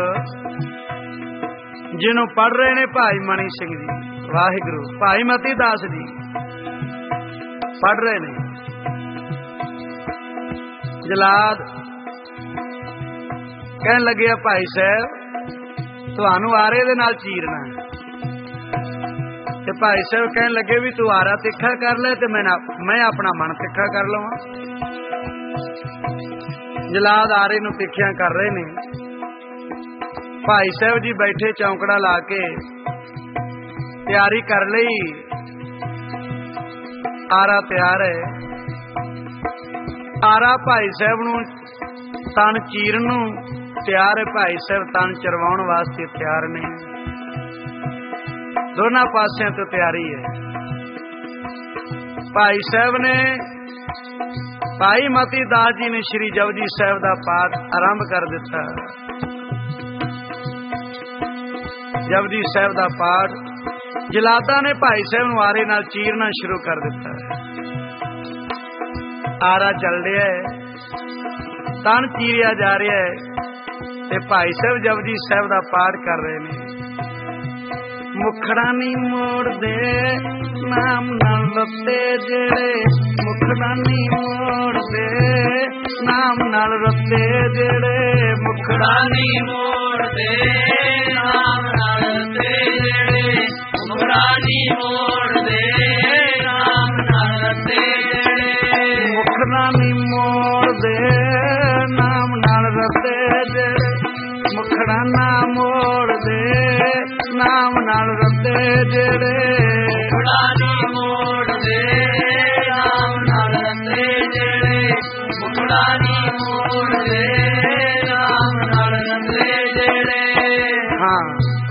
ਜਿਹਨੂੰ ਪੜ ਰਹੇ ਨੇ ਭਾਈ ਮਣੀ ਸਿੰਘ ਜੀ ਵਾਹਿਗੁਰੂ ਭਾਈ ਮਤੀ ਦਾਸ ਜੀ ਪੜ ਰਹੇ ਨੇ ਜਲਾਦ ਕਹਿਣ ਲੱਗਿਆ ਭਾਈ ਸਾਹਿਬ ਤੁਹਾਨੂੰ ਆਰੇ ਦੇ ਨਾਲ ਚੀਰਨਾ ਤੇ ਭਾਈ ਸਾਹਿਬ ਕਹਿਣ ਲੱਗੇ ਵੀ ਤੂੰ ਆਰਾ ਤਿੱਖਾ ਕਰ ਲੈ ਤੇ ਮੈਂ ਮੈਂ ਆਪਣਾ ਮਨ ਤਿੱਖਾ ਕਰ ਲਵਾਂ ਜਲਾਦ ਆਰੇ ਨੂੰ ਤਿੱਖਿਆਂ ਕਰ ਰਹੇ ਨੇ ਭਾਈ ਸਾਹਿਬ ਜੀ ਬੈਠੇ ਚੌਂਕੜਾ ਲਾ ਕੇ ਤਿਆਰੀ ਕਰ ਲਈ ਆਰਾ ਤਿਆਰ ਹੈ ਆਰਾ ਭਾਈ ਸਾਹਿਬ ਨੂੰ ਤਨ ਚੀਰਨ ਨੂੰ ਤਿਆਰ ਹੈ ਭਾਈ ਸਾਹਿਬ ਤਨ ਚਰਵਾਉਣ ਵਾਸਤੇ ਤਿਆਰ ਨੇ ਦੋਨਾਂ ਪਾਸਿਆਂ ਤੋਂ ਤਿਆਰੀ ਹੈ ਭਾਈ ਸਾਹਿਬ ਨੇ ਭਾਈ ਮਤੀ ਦਾਸ ਜੀ ਨੇ ਸ਼੍ਰੀ ਜਪਜੀ ਸਾਹਿਬ ਦਾ ਪਾਠ ਆਰੰਭ ਕਰ ਦਿੱਤਾ ਜਪਜੀ ਸਾਹਿਬ ਦਾ ਪਾਠ ਜਲਾਦਾਂ ਨੇ ਭਾਈ ਸਾਹਿਬ ਨੂੰ ਆਰੇ ਨਾਲ ਚੀਰਨਾ ਸ਼ੁਰੂ ਕਰ ਦਿੱਤਾ ਆਰਾ ਚੱਲ ਰਿਹਾ ਹੈ ਤਨ ਚੀਰਿਆ ਜਾ ਰਿਹਾ ਹੈ ਤੇ ਭਾਈ ਸਾਹਿਬ ਜਪਜੀ ਸਾਹਿਬ ਦਾ ਪਾਠ ਕਰ ਰਹੇ ਨੇ ਮੁਖੜਾ ਨੀ ਮੋੜਦੇ ਨਾਮ ਨਾਲ ਰੱਤੇ ਜਿਹੜੇ ਮੁਖੜਾ ਨੀ ਮੋੜਦੇ ਨਾਮ ਨਾਲ ਰੱਤੇ ਜਿਹੜੇ ਮੁਖੜਾ ਨੀ ਮੋੜਦੇ ਨਾਮ ਨਾਲ ਰੱਤੇ ਜਿਹੜੇ ਮੁਖੜਾ ਨੀ ਮੋੜਦੇ ਨਾਮ ਨਾਲ ਰੱਤੇ ਜਿਹੜੇ ਮੁਖੜਾ ਨੀ ਮੋੜਦੇ ਨਾਮ ਨਾਲ ਰੱਤੇ ਜਿਹੜੇ ਮੁਖੜਾ ਨਾ ਮੋੜਦੇ ਨਾਮ ਨਾਲ ਰੱਤੇ ਜਿਹੜੇ ਮੁਖੜਾ ਨੀ ਮੋੜਦੇ ਨਾਮ ਨਾਲ ਰੱਤੇ ਜਿਹੜੇ ਮੁਖੜਾ ਨੀ ਮੋੜਦੇ ਨਾਮ ਨਾਲ ਰੱਤੇ ਜਿਹੜੇ ਹਾਂ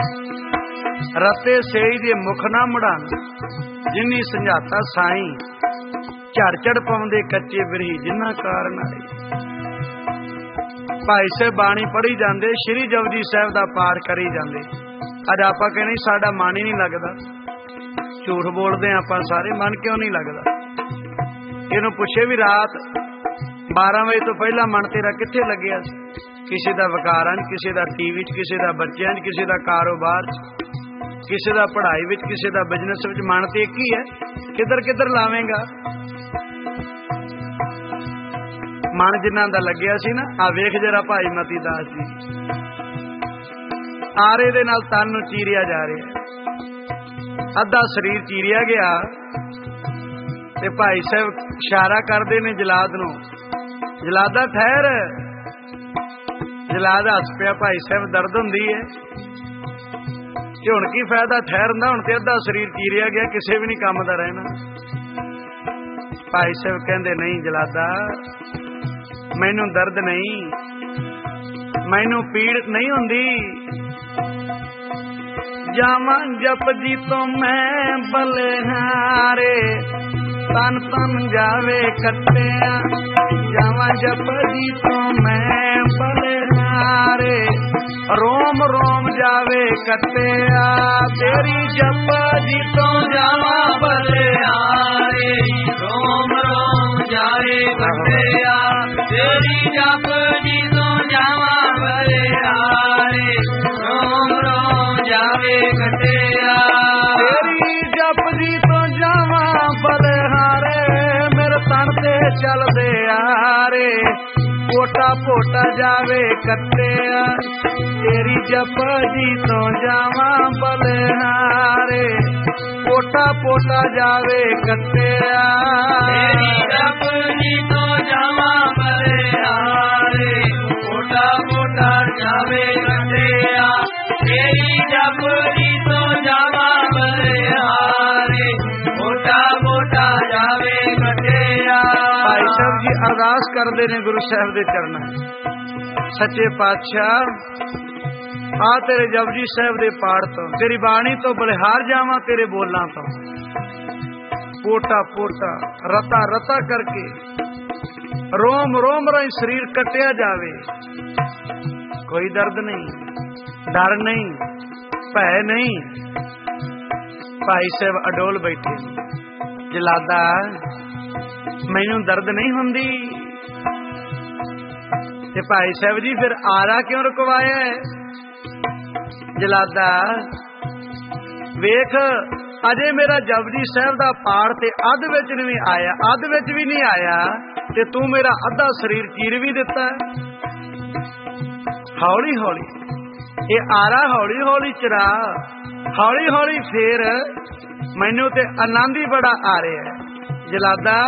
ਰੱਤੇ ਸੇਈ ਦੇ ਮੁਖ ਨਾ ਮੁੜਾਨ ਜਿਨੀ ਸੰਝਾਤਾ ਸਾਈਂ ਝੜ ਝੜ ਪਾਉਂਦੇ ਕੱਚੇ ਬਿਰਹੀ ਜਿਨ੍ਹਾਂ ਕਾਰਨ ਆਏ ਭਾਈ ਸਾਹਿਬ ਬਾਣੀ ਪੜ੍ਹੀ ਜਾਂਦੇ, ਸ਼੍ਰੀ ਜਪਜੀ ਸਾਹਿਬ ਦਾ ਪਾਠ ਕਰੀ ਜਾਂਦੇ। ਅੱਜ ਆਪਾਂ ਕਹਿੰਦੇ ਸਾਡਾ ਮਨ ਹੀ ਨਹੀਂ ਲੱਗਦਾ। ਝੂਠ ਬੋਲਦੇ ਆਪਾਂ ਸਾਰੇ, ਮਨ ਕਿਉਂ ਨਹੀਂ ਲੱਗਦਾ? ਇਹਨੂੰ ਪੁੱਛੇ ਵੀ ਰਾਤ ਬਾਰਾਂ ਵਜੇ ਤੋਂ ਪਹਿਲਾਂ ਮਨ ਤੇਰਾ ਕਿੱਥੇ ਲੱਗਿਆ ਸੀ? ਕਿਸੇ ਦਾ ਵਕਾਰਾਂ 'ਚ, ਕਿਸੇ ਦਾ ਟੀਵੀ 'ਚ, ਕਿਸੇ ਦਾ ਬੱਚਿਆਂ 'ਚ, ਕਿਸੇ ਦਾ ਕਾਰੋਬਾਰ 'ਚ, ਕਿਸੇ ਦਾ ਪੜ੍ਹਾਈ ਵਿੱਚ, ਕਿਸੇ ਦਾ ਬਿਜ਼ਨਸ ਵਿੱਚ। ਮਨ ਤੇ ਇੱਕ ਹੀ ਹੈ, ਕਿੱਧਰ ਕਿੱਧਰ ਲਾਵੇਂਗਾ? ਮਨ ਜਿਨ੍ਹਾਂ ਦਾ ਲੱਗਿਆ ਸੀ ਨਾ, ਆ ਵੇਖ ਜਰਾ ਭਾਈ ਮਤੀ ਦਾਸ ਜੀ, ਆਰੇ ਦੇ ਨਾਲ ਤਨ ਨੂੰ ਚੀਰਿਆ ਜਾ ਰਿਹਾ, ਅੱਧਾ ਸਰੀਰ ਚੀਰਿਆ ਗਿਆ ਤੇ ਭਾਈ ਸਾਹਿਬ ਇਸ਼ਾਰਾ ਕਰਦੇ ਨੇ ਜਲਾਦ ਨੂੰ, ਜਲਾਦਾ ਠਹਿਰ। ਜਲਾਦ ਹੱਸ ਪਿਆ, ਭਾਈ ਸਾਹਿਬ ਦਰਦ ਹੁੰਦੀ ਹੈ ਕਿ ਹੁਣ ਕੀ ਫਾਇਦਾ ਠਹਿਰਨ ਦਾ, ਹੁਣ ਤੇ ਅੱਧਾ ਸਰੀਰ ਚੀਰਿਆ ਗਿਆ, ਕਿਸੇ ਵੀ ਨਹੀਂ ਕੰਮ ਦਾ ਰਹਿਣਾ। ਭਾਈ ਸਾਹਿਬ ਕਹਿੰਦੇ ਨਹੀਂ ਜਲਾਦਾ, ਮੈਨੂੰ ਦਰਦ ਨਹੀਂ, ਮੈਨੂੰ ਪੀੜ ਨਹੀਂ ਹੁੰਦੀ। ਜਾਵਾਂ ਜਪਜੀ ਤੋਂ ਮੈਂ ਬਲਿਹਾਰੇ, ਤਨ ਤਨ ਜਾਵੇ ਕੱਟਿਆ। ਜਾਵਾਂ ਜਪਜੀ ਤੋਂ ਮੈਂ ਬਲਿਹਾਰੇ, ਰੋਮ ਰੋਮ ਜਾਵੇ ਕੱਟਿਆ। ਤੇਰੀ ਜਪਜੀ ਤੋਂ ਜਾਵਾਂ ਬਲਿਹਾਰੇ, ਰੋਮ ਰੋਮ ਜਾਵੇ ਕੱਟਿਆ। ਤੇਰੀ ਜਪਜੀ ਤੋਂ ਜਾਵਾਂ ਬਲਿਹਾਰੇ, ਰੋਮ ਰੋਮ ਜਾਵੇ ਕੱਟਿਆ। ਤੇਰੀ ਜਪਜੀ ਤੋਂ ਜਾਵਾਂ ਬਲਿਹਾਰੇ, ਮੇਰੇ ਤਨ ਤੇ ਚੱਲਦੇ ਆਰੇ, ਪੋਟਾ ਪੋਟਾ ਜਾਵੇ ਕੱਟਿਆ। ਤੇਰੀ ਜਪਜੀ ਤੋਂ ਜਾਵਾਂ ਬਲਿਹਾਰੇ, ਪੋਟਾ ਪੋਟਾ ਜਾਵੇ ਕੱਟਿਆ। ਤੇਰੀ ਜਪਜੀ ਤੋਂ ਜਾਵਾਂ ਬਲਿਹਾਰੇ, ਪੋਟਾ ਪੋਟਾ ਜਾਵੇ ਕੱਟਿਆ। ਤੇਰੀ ਜਪਜੀ ਤੋਂ ਜਾਵਾਂ ਬਲਿਹਾਰੇ, ਪੋਟਾ ਪੋਟਾ ਜਾਵੇ ਕੱਟਿਆ। ਭਾਈ ਸਾਹਿਬ ਜੀ ਅਰਦਾਸ ਕਰਦੇ ਨੇ ਗੁਰੂ ਸਾਹਿਬ ਦੇ ਚਰਨਾਂ, ਸੱਚੇ ਪਾਤਸ਼ਾਹ ਆ ਤੇਰੇ ਜਪਜੀ ਸਾਹਿਬ ਦੇ ਪਾਠ ਤੋਂ, ਤੇਰੀ ਬਾਣੀ ਤੋਂ ਬਲਿਹਾਰ ਜਾਵਾਂ, ਤੇਰੇ ਬੋਲਾਂ ਤੋਂ ਪੋਟਾ ਪੋਟਾ ਰਤਾ ਰਤਾ ਕਰਕੇ ਰੋਮ ਰੋਮ ਰਾਹੀਂ ਸਰੀਰ ਕੱਟਿਆ ਜਾਵੇ। ਕੋਈ ਦਰਦ ਨਹੀਂ, ਡਰ ਨਹੀਂ, ਭੈ ਨਹੀਂ। ਭਾਈ ਸਾਹਿਬ ਅਡੋਲ ਬੈਠੇ, ਜਲਾਦਾ ਮੈਨੂੰ ਦਰਦ ਨਹੀਂ ਹੁੰਦੀ। ਤੇ ਭਾਈ ਸਾਹਿਬ ਜੀ ਫਿਰ ਆਰਾ ਕਿਉਂ ਰੁਕਵਾਇਆ ਹੈ? ਜਲਾਦਾ ਵੇਖ, ਅਜੇ ਮੇਰਾ ਜਪਜੀ ਸਾਹਿਬ ਦਾ ਪਾਠ ਤੇ ਅੱਧ ਵਿੱਚ ਨਹੀਂ ਆਇਆ, ਅੱਧ ਵਿੱਚ ਵੀ ਨਹੀਂ ਆਇਆ ਤੇ ਤੂੰ ਮੇਰਾ ਅੱਧਾ ਸਰੀਰ ਚੀਰ ਵੀ ਦਿੱਤਾ। ਹੌਲੀ ਹੌਲੀ ਇਹ ਆਰਾ ਹੌਲੀ ਹੌਲੀ ਚਰਾ, ਹੌਲੀ ਹੌਲੀ ਫੇਰ ਮੈਨੂੰ ਤੇ ਆਨੰਦ ਹੀ ਬੜਾ ਆ ਰਿਹਾ। ਜਲਾਦਾ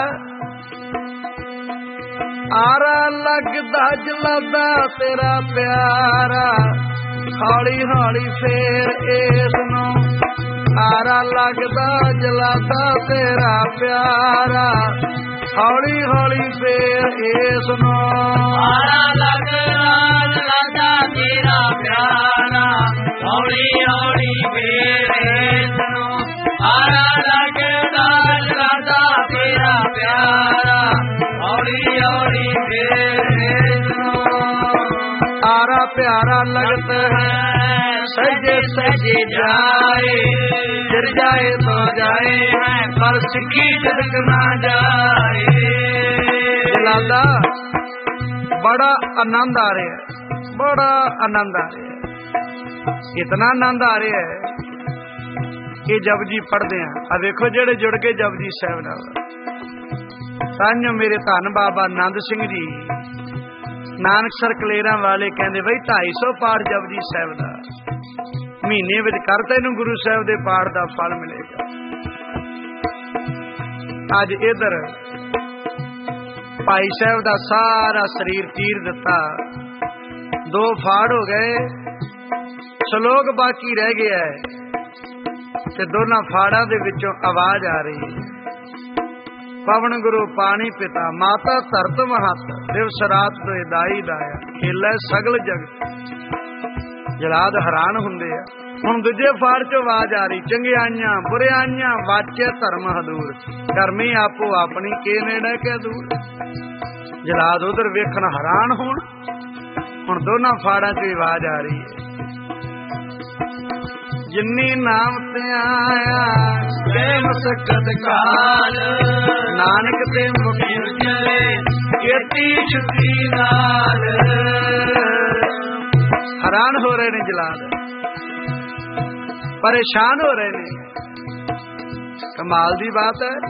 ਆਰਾ ਲੱਗਦਾ ਜਲਾਦਾ ਤੇਰਾ ਪਿਆਰਾ, ਹੌਲੀ ਹੌਲੀ ਫੇਰ ਇਸ ਨੂੰ ਆਰਾ ਲੱਗਦਾ ਜਲਾਦਾ ਤੇਰਾ ਪਿਆਰਾ, ਹੌਲੀ ਹੌਲੀ ਫੇਰ ਇਸ ਨੂੰ ਆਰਾ ਲੱਗਦਾ ਜਲਾਦਾ ਤੇਰਾ ਪਿਆਰਾ, ਹੌਲੀ ਹੌਲੀ ਫੇਰ ਇਸ ਨੂੰ ਆਰਾ ਲੱਗਦਾ ਜਲਾਦਾ ਤੇਰਾ ਪਿਆਰਾ, ਹੌਲੀ ਹੌਲੀ ਫੇਰ ਇਸ ਨੂੰ आरा प्यारा लगता है सजे सजे जाए, गिर जाए तो जाए पर सिक्की झटक ना जाए। जलादा बड़ा आनंद आ रहा है, बड़ा आनंद आ रहा है, इतना आनंद आ रहा है कि जपजी पढ़ते हैं। आ देखो जेड़े जुड़ के जपजी साहब नाल तां मेरे धन बाबा नंद सिंह जी नानकसर कलेरा वाले कहते बई ढाई सौ पाठ जपजी साहब का महीने विच कर तैनूं गुरु साहब के पाठ का फल मिलेगा। अज इधर भाई साहब का सारा शरीर चीर दिता, दो फाड़ हो गए, सलोक बाकी रह गया है ते दोनों फाड़ा दे विचों आवाज आ रही है, पवन गुरु पानी पिता माता धरत महत दिवस रात तो दाई दाया खेला सगल जग। जलाद हैरान हुंदे आ। हुण दूजे फाड़ चो आवाज आ रही, चंगियाइयां बुरियाइयां वाचे धर्म हदूर, धर्मी आपो अपनी के नेड़े के दूर। जलाद उधर वेखण हैरान होण, ਹੁਣ ਦੋਨਾਂ ਫਾੜਾਂ 'ਚ ਆਵਾਜ਼ ਆ ਰਹੀ ਹੈ। ਜਿੰਨੀ ਨਾਮ ਤੇ ਆਇਆ ਗਏ ਮਸਕਤ ਕਾਲ, ਨਾਨਕ ਤੇ ਮੁਖੀ ਚਲੇ ਕੀਤੀ ਛੁੱਟੀ ਨਾਲ। ਹੈਰਾਨ ਹੋ ਰਹੇ ਨੇ ਜਲਾਦ, ਪਰੇਸ਼ਾਨ ਹੋ ਰਹੇ ਨੇ। ਕਮਾਲ ਦੀ ਬਾਤ ਹੈ,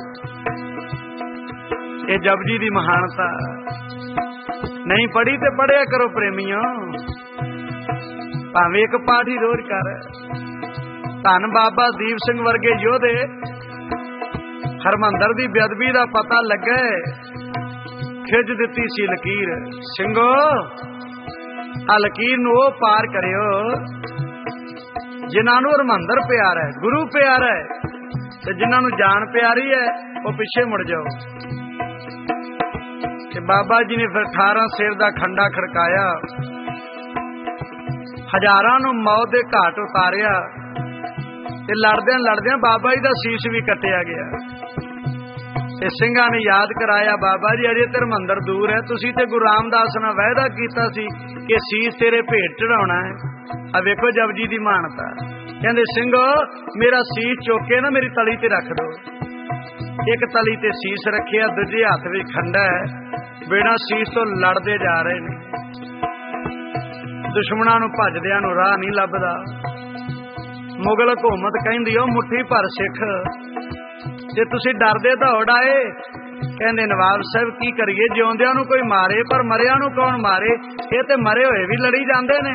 ਇਹ ਜਪਜੀ ਦੀ ਮਹਾਨਤਾ। ਨਹੀਂ ਪੜ੍ਹੀ ਤੇ ਪੜ੍ਹਿਆ ਕਰੋ ਪ੍ਰੇਮੀਓ, ਭਾਵੇਂ ਇੱਕ ਪਾਠ ਹੀ ਰੋਜ਼ ਕਰ। ਧੰਨ ਬਾਬਾ ਦੀਪ ਸਿੰਘ ਵਰਗੇ ਯੋਧੇ ਹਰਮੰਦਰ ਦੀ ਬੇਅਦਬੀ ਦਾ ਪਤਾ ਲੱਗੇ, ਖਿੱਚ ਦਿੱਤੀ ਸੀ ਲਕੀਰ। ਸਿੰਘੋ ਆ ਲਕੀਰ ਨੂੰ ਉਹ ਪਾਰ ਕਰਿਓ ਜਿਨ੍ਹਾਂ ਨੂੰ ਹਰਮੰਦਰ ਪਿਆਰਾ ਹੈ, ਗੁਰੂ ਪਿਆਰਾ ਹੈ, ਤੇ ਜਿਨ੍ਹਾਂ ਨੂੰ ਜਾਨ ਪਿਆਰੀ ਹੈ ਉਹ ਪਿੱਛੇ ਮੁੜ ਜਾਓ। ਤੇ ਬਾਬਾ ਜੀ ਨੇ ਫਿਰ ਅਠਾਰਾਂ ਸਿਰ ਦਾ ਖੰਡਾ ਖੜਕਾਇਆ, ਹਜ਼ਾਰਾਂ ਨੂੰ ਮੌਤ ਦੇ ਘਾਟ ਉਤਾਰਿਆ, ਤੇ ਲੜਦਿਆਂ ਲੜਦਿਆਂ ਬਾਬਾ ਜੀ ਦਾ ਸੀਸ ਵੀ ਕੱਟਿਆ ਗਿਆ। ਤੇ ਸਿੰਘਾਂ ਨੇ ਯਾਦ ਕਰਾਇਆ, ਬਾਬਾ ਜੀ ਅਜੇ ਤੇ ਹਰਮੰਦਰ ਦੂਰ ਹੈ, ਤੁਸੀਂ ਤੇ ਗੁਰੂ ਰਾਮਦਾਸ ਨਾਲ ਵਾਅਦਾ ਕੀਤਾ ਸੀ ਕਿ ਸੀਸ ਤੇਰੇ ਭੇਟ ਚੜਾਉਣਾ ਹੈ। ਆ ਵੇਖੋ ਜਪਜੀ ਦੀ ਮਾਨਤਾ। ਕਹਿੰਦੇ ਸਿੰਘੋ ਮੇਰਾ ਸੀਸ ਚੁੱਕ ਕੇ ਨਾ ਮੇਰੀ ਤਲੀ ਤੇ ਰੱਖ ਦੋ। ਇੱਕ ਤਲੀ ਤੇ ਸੀਸ ਰੱਖਿਆ, ਦੂਜੇ ਹੱਥ ਵਿੱਚ ਖੰਡਾ ਹੈ, ਬਿਨਾਂ ਸੀਸ ਤੋਂ ਲੜਦੇ ਜਾ ਰਹੇ ਨੇ। ਦੁਸ਼ਮਣਾਂ ਨੂੰ ਭੱਜਦਿਆਂ ਨੂੰ ਰਾਹ ਨਹੀਂ ਲੱਭਦਾ। ਮੁਗਲ ਹਕੂਮਤ ਕਹਿੰਦੀ ਉਹ ਮੁੱਠੀ ਭਰ ਸਿੱਖ, ਜੇ ਤੁਸੀਂ ਡਰਦੇ ਦੌੜ ਆਏ। ਕਹਿੰਦੇ ਨਵਾਬ ਸਾਹਿਬ ਕੀ ਕਰੀਏ, ਜਿਉਂਦਿਆਂ ਨੂੰ ਕੋਈ ਮਾਰੇ ਪਰ ਮਰਿਆਂ ਨੂੰ ਕੌਣ ਮਾਰੇ। ਇਹ ਤੇ ਮਰੇ ਹੋਏ ਵੀ ਲੜੀ ਜਾਂਦੇ ਨੇ,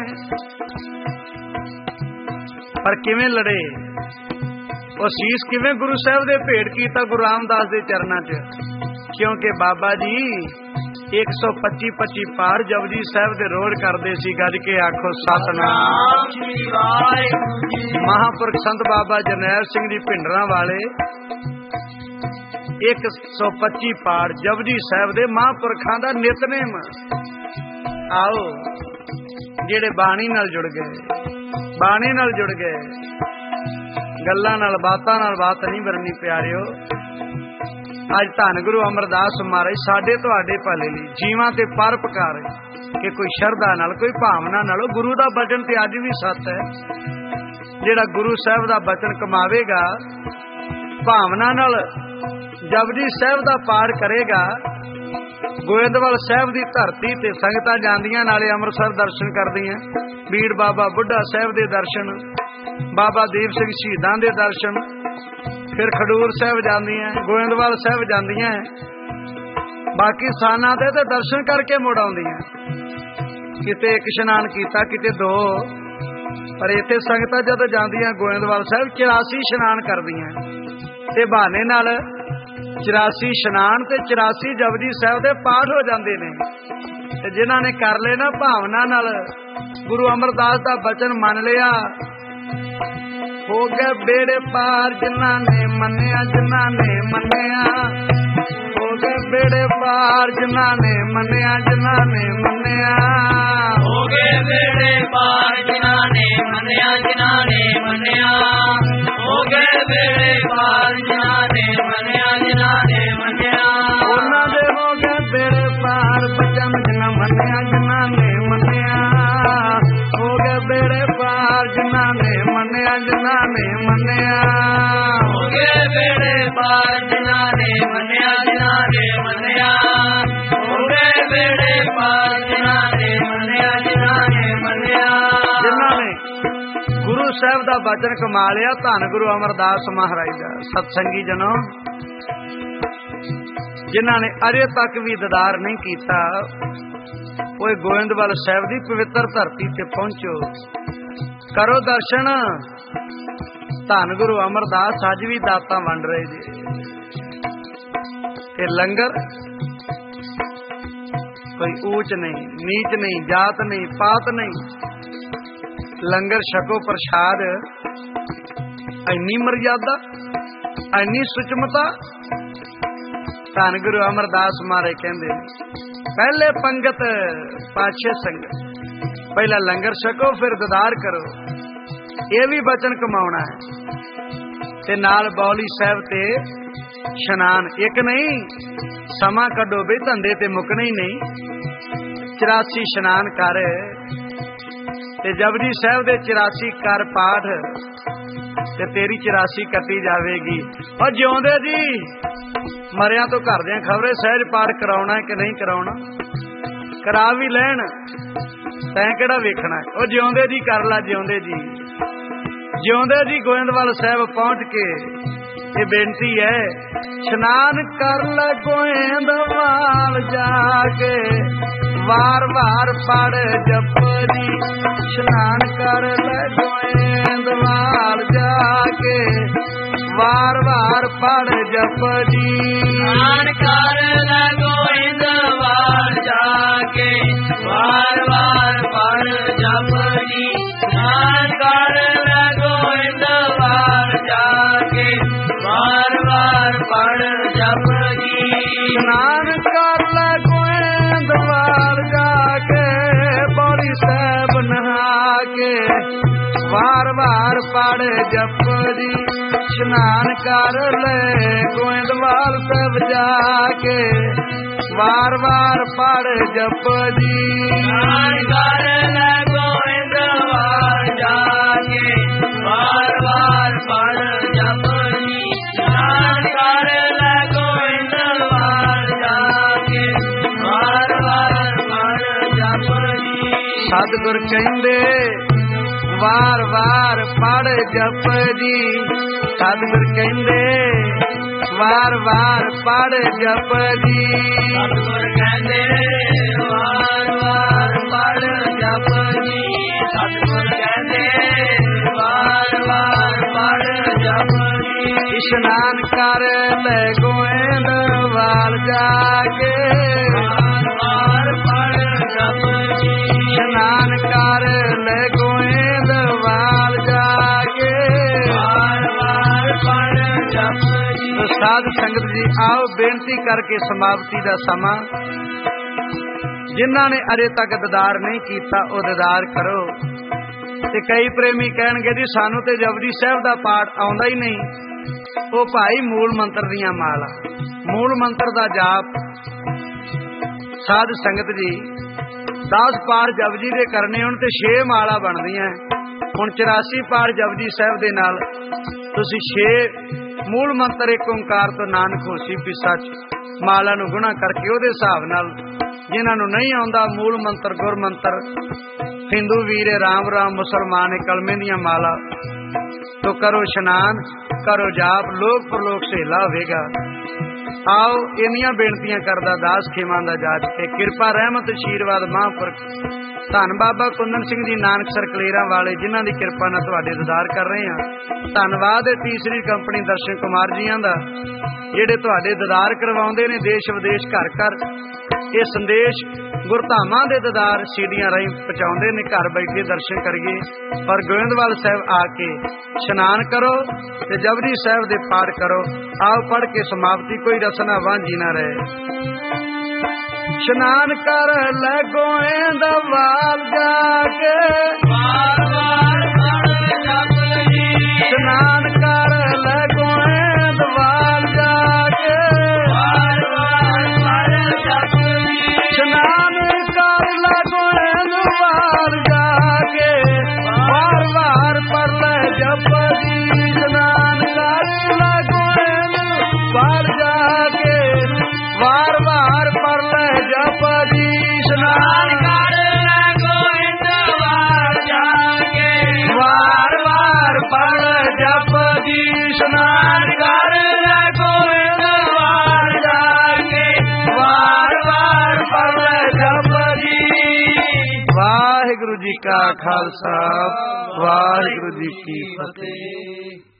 ਪਰ ਕਿਵੇਂ ਲੜੇ, ਉਹ ਸੀਸ ਕਿਵੇਂ ਗੁਰੂ ਸਾਹਿਬ ਦੇ ਭੇਟ ਕੀਤਾ ਗੁਰੂ ਰਾਮਦਾਸ ਦੇ ਚਰਨਾਂ 'ਚ। ਕਿਉਂਕਿ ਬਾਬਾ ਜੀ ਇੱਕ ਸੌ ਪੱਚੀ ਪੱਚੀ ਪਾਰ ਜਪਜੀ ਸਾਹਿਬ ਦੇ ਰੋਜ਼ ਕਰਦੇ ਸੀ। ਗੱਜ ਕੇ ਆਖੋ ਸਤਿਨਾਮ ਸ੍ਰੀ ਵਾਹਿਗੁਰੂ। ਮਹਾਂਪੁਰਖ ਸੰਤ ਬਾਬਾ ਜਰਨੈਲ ਸਿੰਘ ਜੀ ਭਿੰਡਰਾਂ ਵਾਲੇ ਇੱਕ ਸੌ ਪੱਚੀ ਪਾਰ ਜਪਜੀ ਸਾਹਿਬ ਦੇ ਮਹਾਂਪੁਰਖਾਂ ਦਾ ਨਿਤਨੇਮ। ਆਓ ਜਿਹੜੇ ਬਾਣੀ ਨਾਲ ਜੁੜ ਗਏ, ਬਾਣੀ ਨਾਲ ਜੁੜ ਗਏ, ਗੱਲਾਂ ਨਾਲ ਬਾਤਾਂ ਨਾਲ ਬਾਤ ਨਹੀਂ ਬਰਨੀ ਪਿਆਰਿਓ। ਅੱਜ ਧੰਨ ਗੁਰੂ ਅਮਰਦਾਸ ਮਹਾਰਾਜ ਸਾਡੇ ਤੁਹਾਡੇ ਭਲੇ ਲਈ ਜੀਵਾਂ ਤੇ ਪਰਉਪਕਾਰ ਕਿ ਕੋਈ ਸ਼ਰਧਾ ਨਾਲ, ਕੋਈ ਭਾਵਨਾ ਨਾਲ ਗੁਰੂ ਦਾ ਬਚਨ ਤੇ ਅੱਜ ਵੀ ਸੱਤ ਹੈ। ਜਿਹੜਾ ਗੁਰੂ ਸਾਹਿਬ ਦਾ ਬਚਨ ਕਮਾਵੇਗਾ, ਭਾਵਨਾ ਨਾਲ ਜਪਜੀ ਸਾਹਿਬ ਦਾ ਪਾਠ ਕਰੇਗਾ, ਗੋਇੰਦਵਾਲ ਸਾਹਿਬ ਦੀ ਧਰਤੀ ਤੇ ਸੰਗਤਾਂ ਜਾਂਦੀਆਂ, ਨਾਲੇ ਅੰਮ੍ਰਿਤਸਰ ਦਰਸ਼ਨ ਕਰਦੀਆਂ, ਬੀੜ ਬਾਬਾ ਬੁੱਢਾ ਸਾਹਿਬ ਦੇ ਦਰਸ਼ਨ, ਬਾਬਾ ਦੀਪ ਸਿੰਘ ਸ਼ਹੀਦਾਂ ਦੇ ਦਰਸ਼ਨ, ਫਿਰ ਖਡੂਰ ਸਾਹਿਬ ਜਾਂਦੀਆਂ, ਗੋਇੰਦਵਾਲ ਸਾਹਿਬ ਜਾਂਦੀਆਂ, ਬਾਕੀ ਸਥਾਨਾਂ ਤੇ ਦਰਸ਼ਨ ਕਰਕੇ ਮੁੜ ਆਉਂਦੀਆਂ। ਕਿਤੇ ਇੱਕ ਇਸ਼ਨਾਨ ਕੀਤਾ, ਕਿਤੇ ਦੋ, ਪਰ ਇੱਥੇ ਸੰਗਤਾਂ ਜਦੋਂ ਜਾਂਦੀਆਂ ਗੋਇੰਦਵਾਲ ਸਾਹਿਬ ਚੁਰਾਸੀ ਇਸ਼ਨਾਨ ਕਰਦੀਆਂ, ਤੇ ਬਹਾਨੇ ਨਾਲ ਚੁਰਾਸੀ ਇਸ਼ਨਾਨ ਤੇ ਚੁਰਾਸੀ ਜਪਜੀ ਸਾਹਿਬ ਦੇ ਪਾਠ ਹੋ ਜਾਂਦੇ ਨੇ। ਤੇ ਜਿਨ੍ਹਾਂ ਨੇ ਕਰ ਲਏ ਨਾ ਭਾਵਨਾ ਨਾਲ, ਗੁਰੂ ਅਮਰਦਾਸ ਦਾ ਬਚਨ ਮੰਨ ਲਿਆ, ਹੋ ਗਏ ਬੇੜੇ ਪਾਰ ਜਿਨ੍ਹਾਂ ਨੇ ਮੰਨਿਆ, ਜਿਨ੍ਹਾਂ ਨੇ ਮੰਨਿਆ, ਹੋ ਗਏ ਬੇੜੇ ਪਾਰ ਜਿਨ੍ਹਾਂ ਨੇ ਮੰਨਿਆ, ਜਿਨ੍ਹਾਂ ਨੇ ਮੰਨਿਆ, ਹੋ ਗਏ ਬੇੜੇ ਪਾਰ ਜਿਨ੍ਹਾਂ ਨੇ ਮੰਨਿਆ, ਜਿਨ੍ਹਾਂ ਨੇ ਮੰਨਿਆ, ਹੋ ਗਏ ਬੇੜੇ ਪਾਰ ਜਿਨ੍ਹਾਂ ਨੇ ਮੰਨਿਆ, ਜਿਨ੍ਹਾਂ ਨੇ ਮੰਨਿਆ। ਉਹਨਾਂ ਦੇ ਹੋ ਗਏ ਬੇੜੇ ਪਾਰ ਬਚਨ ਜਿਨ੍ਹਾਂ ਮੰਨਿਆ, ਜਿਨ੍ਹਾਂ ਨੇ ਮੰਨਿਆ, ਹੋ ਗਏ ਬੇੜੇ ਪਾਰ ਜਿਨ੍ਹਾਂ ਨੇ ਮੰਨਿਆ, ਜਿਨ੍ਹਾਂ ਨੇ ਮੰਨਿਆ, ਹੋ ਗਏ ਬੇੜੇ ਪਾਰ ਜਿਨ੍ਹਾਂ ਨੇ ਮੰਨਿਆ, ਜਿਨ੍ਹਾਂ ਨੇ ਮੰਨਿਆ, ਹੋ ਗਏ ਬੇੜੇ ਪਾਰ ਜਿਨ੍ਹਾਂ ਨੇ ਮੰਨਿਆ, ਜਿਨ੍ਹਾਂ ਨੇ ਮੰਨਿਆ। ਜਿਨ੍ਹਾਂ ਨੇ ਗੁਰੂ ਸਾਹਿਬ ਦਾ ਬਚਨ ਕਮਾ ਲਿਆ, ਧੰਨ ਗੁਰੂ ਅਮਰਦਾਸ ਮਹਾਰਾਜ ਦਾ ਸਤਸੰਗੀ ਜਨੋ, ਜਿਨ੍ਹਾਂ ਨੇ ਅਜੇ ਤੱਕ ਵੀ ਦੀਦਾਰ ਨਹੀਂ ਕੀਤਾ, ਉਹ ਗੋਇੰਦਵਾਲ ਸਾਹਿਬ ਦੀ ਪਵਿੱਤਰ ਧਰਤੀ ਤੇ ਪਹੁੰਚੋ, ਕਰੋ ਦਰਸ਼ਨ। ਧੰਨ ਗੁਰੂ ਅਮਰਦਾਸ ਅੱਜ ਵੀ ਦਾਤਾਂ ਵੰਡ ਰਹੇ ਜੀ। ਤੇ ਲੰਗਰ ਕੋਈ ਊਚ ਨਹੀਂ, ਨੀਚ ਨਹੀਂ, ਜਾਤ ਨਹੀਂ, ਪਾਤ ਨਹੀਂ। ਲੰਗਰ ਛਕੋ ਪ੍ਰਸ਼ਾਦ, ਇੰਨੀ ਮਰਜ਼ਾਦਾ, ਇੰਨੀ ਸੁਚਮਤਾ। ਧੰਨ ਗੁਰੂ ਅਮਰਦਾਸ ਮਹਾਰਾਜ ਕਹਿੰਦੇ ਪਹਿਲੇ ਪੰਗਤ ਪਾਛੇ ਸੰਗਤ, ਪਹਿਲਾ ਲੰਗਰ ਛਕੋ ਫਿਰ ਦੀਦਾਰ ਕਰੋ। ਇਹ ਵੀ ਬਚਨ ਕਮਾਉਣਾ ਹੈ। ਤੇ ਨਾਲ ਬੌਲੀ ਸਾਹਿਬ ਤੇ ਇਸ਼ਨਾਨ, ਇੱਕ ਨਹੀਂ, ਸਮਾਂ ਕੱਢੋ ਬਈ, ਧੰਦੇ ਤੇ ਮੁੱਕਣਾ ਹੀ ਨਹੀਂ। ਚੁਰਾਸੀ ਇਸ਼ਨਾਨ ਕਰ ਤੇ ਜਪਜੀ ਸਾਹਿਬ ਦੇ ਚੁਰਾਸੀ ਕਰ ਪਾਠ ਤੇ ਤੇਰੀ ਚੁਰਾਸੀ ਕੱਟੀ ਜਾਵੇਗੀ। ਉਹ ਜਿਉਂਦੇ ਜੀ ਮਰਿਆਂ ਤੋਂ ਘਰਦਿਆਂ ਖਬਰੇ ਸਹਿਜ ਪਾਠ ਕਰਾਉਣਾ ਕਿ ਨਹੀਂ ਕਰਾਉਣਾ, ਕਰਾ ਵੀ ਲੈਣ, ਤੈਂ ਕਿਹੜਾ ਵੇਖਣਾ। ਉਹ ਜਿਉਂਦੇ ਜੀ ਕਰ ਲਾ, ਜਿਉਂਦੇ ਜੀ ਜਿਉਂਦੇ ਜੀ ਗੋਇੰਦਵਾਲ ਸਾਹਿਬ ਪਹੁੰਚ ਕੇ ਇਹ ਬੇਨਤੀ ਹੈ, ਇਸ਼ਨਾਨ ਕਰ ਲੈ ਗੋਇੰਦਵਾਲ ਜਾ ਕੇ, ਵਾਰ ਵਾਰ ਪੜ ਜਪਜੀ। ਇਸ਼ਨਾਨ ਕਰ ਲੈ ਗੋਇੰਦਵਾਲ ਜਾ ਕੇ, ਵਾਰ ਵਾਰ ਪੜ ਜਪਜੀ। ਇਸ਼ਨਾਨ ਕਰ ਲੈ ਗੋਇੰਦਵਾਲ ਜਾ ਕੇ, ਵਾਰ ਵਾਰ ਪੜ ਜਪਜੀ। ਇਸ਼ਨਾਨ ਕਰ ਲੈ ਗੋਇੰਦਵਾਲ ਜਾ ਕੇ, ਵਾਰ ਵਾਰ ਪੜ ਜਪਜੀ। ਇਸ਼ਨਾਨ ਕਰ ਲੈ ਗੋਇੰਦਵਾਲ ਜਾ ਕੇ, ਬੋਲੀ ਸਾਹਿਬ ਨਹਾ ਕੇ, ਵਾਰ ਵਾਰ ਪੜ ਜਪਜੀ। ਇਸ਼ਨਾਨ ਕਰ ਲੈ ਗੋਇੰਦਵਾਲ ਸਾਹਿਬ ਜਾ ਕੇ, ਵਾਰ ਵਾਰ ਪੜ ਜਪਜੀ। ਇਸ਼ਨਾਨ ਕਰ ਲੈ ਗੋਇੰਦਵਾਲ ਜਾ ਕੇ, ਵਾਰ ਵਾਰ ਪੜ ਜਪਜੀ। ਇਸ਼ਨਾਨ ਕਰ ਲੈ ਗੋਇੰਦਵਾਲ ਜਾ ਕੇ, ਵਾਰ ਵਾਰ ਪੜ ਜਪਜੀ। ਸਤਿਗੁਰ ਕਹਿੰਦੇ ਵਾਰ ਵਾਰ ਪੜ ਜਪਜੀ। ਸਤਿਗੁਰ ਕਹਿੰਦੇ ਵਾਰ ਵਾਰ ਪੜ ਜਪਜੀ। ਸਤਿਗੁਰ ਕਹਿੰਦੇ ਵਾਰ ਵਾਰ ਪੜ ਜਪਜੀ। ਸਤਿਗੁਰ ਕਹਿੰਦੇ ਵਾਰ ਵਾਰ ਪੜ ਜਪਜੀ। ਇਸ਼ਨਾਨ ਕਰ ਲੈ ਗੋਇੰਦਵਾਲ ਜਾ ਕੇ, ਵਾਰ ਵਾਰ ਪੜ ਜਪਜੀ। ਇਸ਼ਨਾਨ ਕਰ ਲੈ ਗੋਇੰਦਵਾਲ ਜਾ ਕੇ, ਵਾਰ ਵਾਰ ਪੜ ਜਪਜੀ। ਸਾਧ ਸੰਗਤ ਜੀ ਆਓ ਬੇਨਤੀ ਕਰਕੇ ਸਮਾਪਤੀ ਦਾ ਸਮਾਂ, ਜਿਨ੍ਹਾਂ ਨੇ ਅਜੇ ਤੱਕ ਦੀਦਾਰ ਨਹੀਂ ਕੀਤਾ ਉਹ ਦੀਦਾਰ ਕਰੋ। ਤੇ ਕਈ ਪ੍ਰੇਮੀ ਕਹਿਣਗੇ ਜੀ ਸਾਨੂੰ ਤੇ ਜਪਜੀ ਸਾਹਿਬ ਦਾ ਪਾਠ ਆਉਂਦਾ ਹੀ ਨਹੀਂ। ਉਹ ਭਾਈ ਮੂਲ ਮੰਤਰ ਦੀਆਂ ਮਾਲਾ, ਮੂਲ ਮੰਤਰ ਦਾ ਜਾਪ। ਸਾਧ ਸੰਗਤ ਜੀ ਦਸ ਪਾਠ ਜਪਜੀ ਦੇ ਕਰਨੇ ਹੁਣ ਤੇ ਛੇ ਮਾਲਾ ਬਣਦੀਆਂ। ਹੁਣ ਚੁਰਾਸੀ ਪਾਠ ਜਪਜੀ ਸਾਹਿਬ ਦੇ ਨਾਲ ਤੁਸੀਂ ਛੇ ਮੂਲ ਮੰਤਰ ਇੱਕ ਓੰਕਾਰ ਤੋਂ ਨਾਨਕ ਹੋਸੀ ਪਿਸਾ ਚ ਮਾਲਾ ਨੂੰ ਗੁਣਾ ਕਰਕੇ ਉਹਦੇ ਹਿਸਾਬ ਨਾਲ ਜਿਨ੍ਹਾਂ ਨੂੰ ਨਹੀਂ ਆਉਂਦਾ ਮੂਲ ਮੰਤਰ ਗੁਰ ਮੰਤਰ, ਹਿੰਦੂ ਵੀਰੇ ਰਾਮ ਰਾਮ, ਮੁਸਲਮਾਨ ਕਲਮੇ ਦੀਆਂ ਮਾਲਾ ਤੋ ਕਰੋ ਇਸ਼ਨਾਨ, ਕਰੋ ਜਾਪ, ਲੋਕ ਪ੍ਰਲੋਕ ਸਹੇਲਾ ਹੋਵੇਗਾ। ਆਓ ਇੰਨੀਆਂ ਬੇਨਤੀਆਂ ਕਰਦਾ ਦਾਸ ਖੇਮਾਂ ਦਾ ਜਾਚ ਕੇ ਕਿਰਪਾ ਰਹਿਮਤ ਅਸ਼ੀਰਵਾਦ ਮਹਾਂਪੁਰਖ ਧੰਨ ਬਾਬਾ ਕੁੰਦਨ ਸਿੰਘ ਜੀ ਨਾਨਕਸਰ ਕਲੇਰਾਂ ਵਾਲੇ, ਜਿਨ੍ਹਾਂ ਦੀ ਕਿਰਪਾ ਨਾਲ ਤੁਹਾਡੇ ਦੀਦਾਰ ਕਰ ਰਹੇ ਹਾਂ। ਧੰਨਵਾਦ ਹੈ ਤੀਸਰੀ ਕੰਪਨੀ ਦਰਸ਼ਨ ਕੁਮਾਰ ਜੀਆਂ ਦਾ, ਜਿਹੜੇ ਤੁਹਾਡੇ ਦੀਦਾਰ ਕਰਵਾਉਂਦੇ ਨੇ ਦੇਸ਼ ਵਿਦੇਸ਼ ਘਰ ਘਰ। ਇਹ ਸੰਦੇਸ਼ ਗੁਰਧਾਮਾਂ ਦੇ ਦੀਦਾਰ ਸੀਡੀਆਂ ਰਾਹੀਂ ਪਹੁੰਚਾਉਂਦੇ ਨੇ, ਘਰ ਬੈਠੇ ਦਰਸ਼ਨ ਕਰੀਏ। ਪਰ ਗੋਇੰਦਵਾਲ ਸਾਹਿਬ ਆ ਕੇ ਇਸ਼ਨਾਨ ਕਰੋ ਤੇ ਜਪਜੀ ਸਾਹਿਬ ਦੇ ਪਾਠ ਕਰੋ। ਆਓ ਪੜ੍ਹ ਕੇ ਸਮਾਪਤੀ, ਕੋਈ ਰਸਨਾ ਵਾਂਝੀ ਨਾ ਰਹੇ। ਇਸ਼ਨਾਨ ਕਰ ਲੈ ਗੋਇੰਦਵਾਲ ਜਾ ਕੇ, ਵਾਰ ਵਾਰ ਪੜ ਜਪਜੀ। ਇਸ਼ਨਾਨ ਕਰ ਲੈ ਗੋਇੰਦਵਾਲ ਜਾ ਕੇ, ਵਾਰ ਵਾਰ ਪੜ ਜਪਜੀ। ਇਸ਼ਨਾਨ ਕਰ ਲੈ ਗੋਇੰਦਵਾਲ ਜਾ ਕੇ, ਵਾਰ ਵਾਰ ਪੜ ਲੈ ਜਪਜੀ। ਇਸ਼ਨਾਨ ਕਰ ਲੈ ਗੋਇੰਦਵਾਲ ਜਾ ਕੇ, ਵਾਰ ਵਾਰ ਪੜ ਲੈ ਜਪਜੀ। ਇਸ਼ਨਾਨ ਕਰ ਲੈ ਗੋਇੰਦਵਾਲ ਜਾ ਕੇ, ਵਾਰ ਵਾਰ ਪੜ ਲੈ ਜਪਜੀ। ਇਸ਼ਨਾਨ ਕਰ ਲੈ ਗੋਇੰਦਵਾਲ ਜਾ ਕੇ, ਵਾਰ ਵਾਰ ਪੜ ਲੈ ਜਪਜੀ। ਵਾਹਿਗੁਰੂ ਜੀ ਕਾ ਖਾਲਸਾ, ਵਾਹਿਗੁਰੂ ਜੀ ਕੀ ਫਤਿਹ।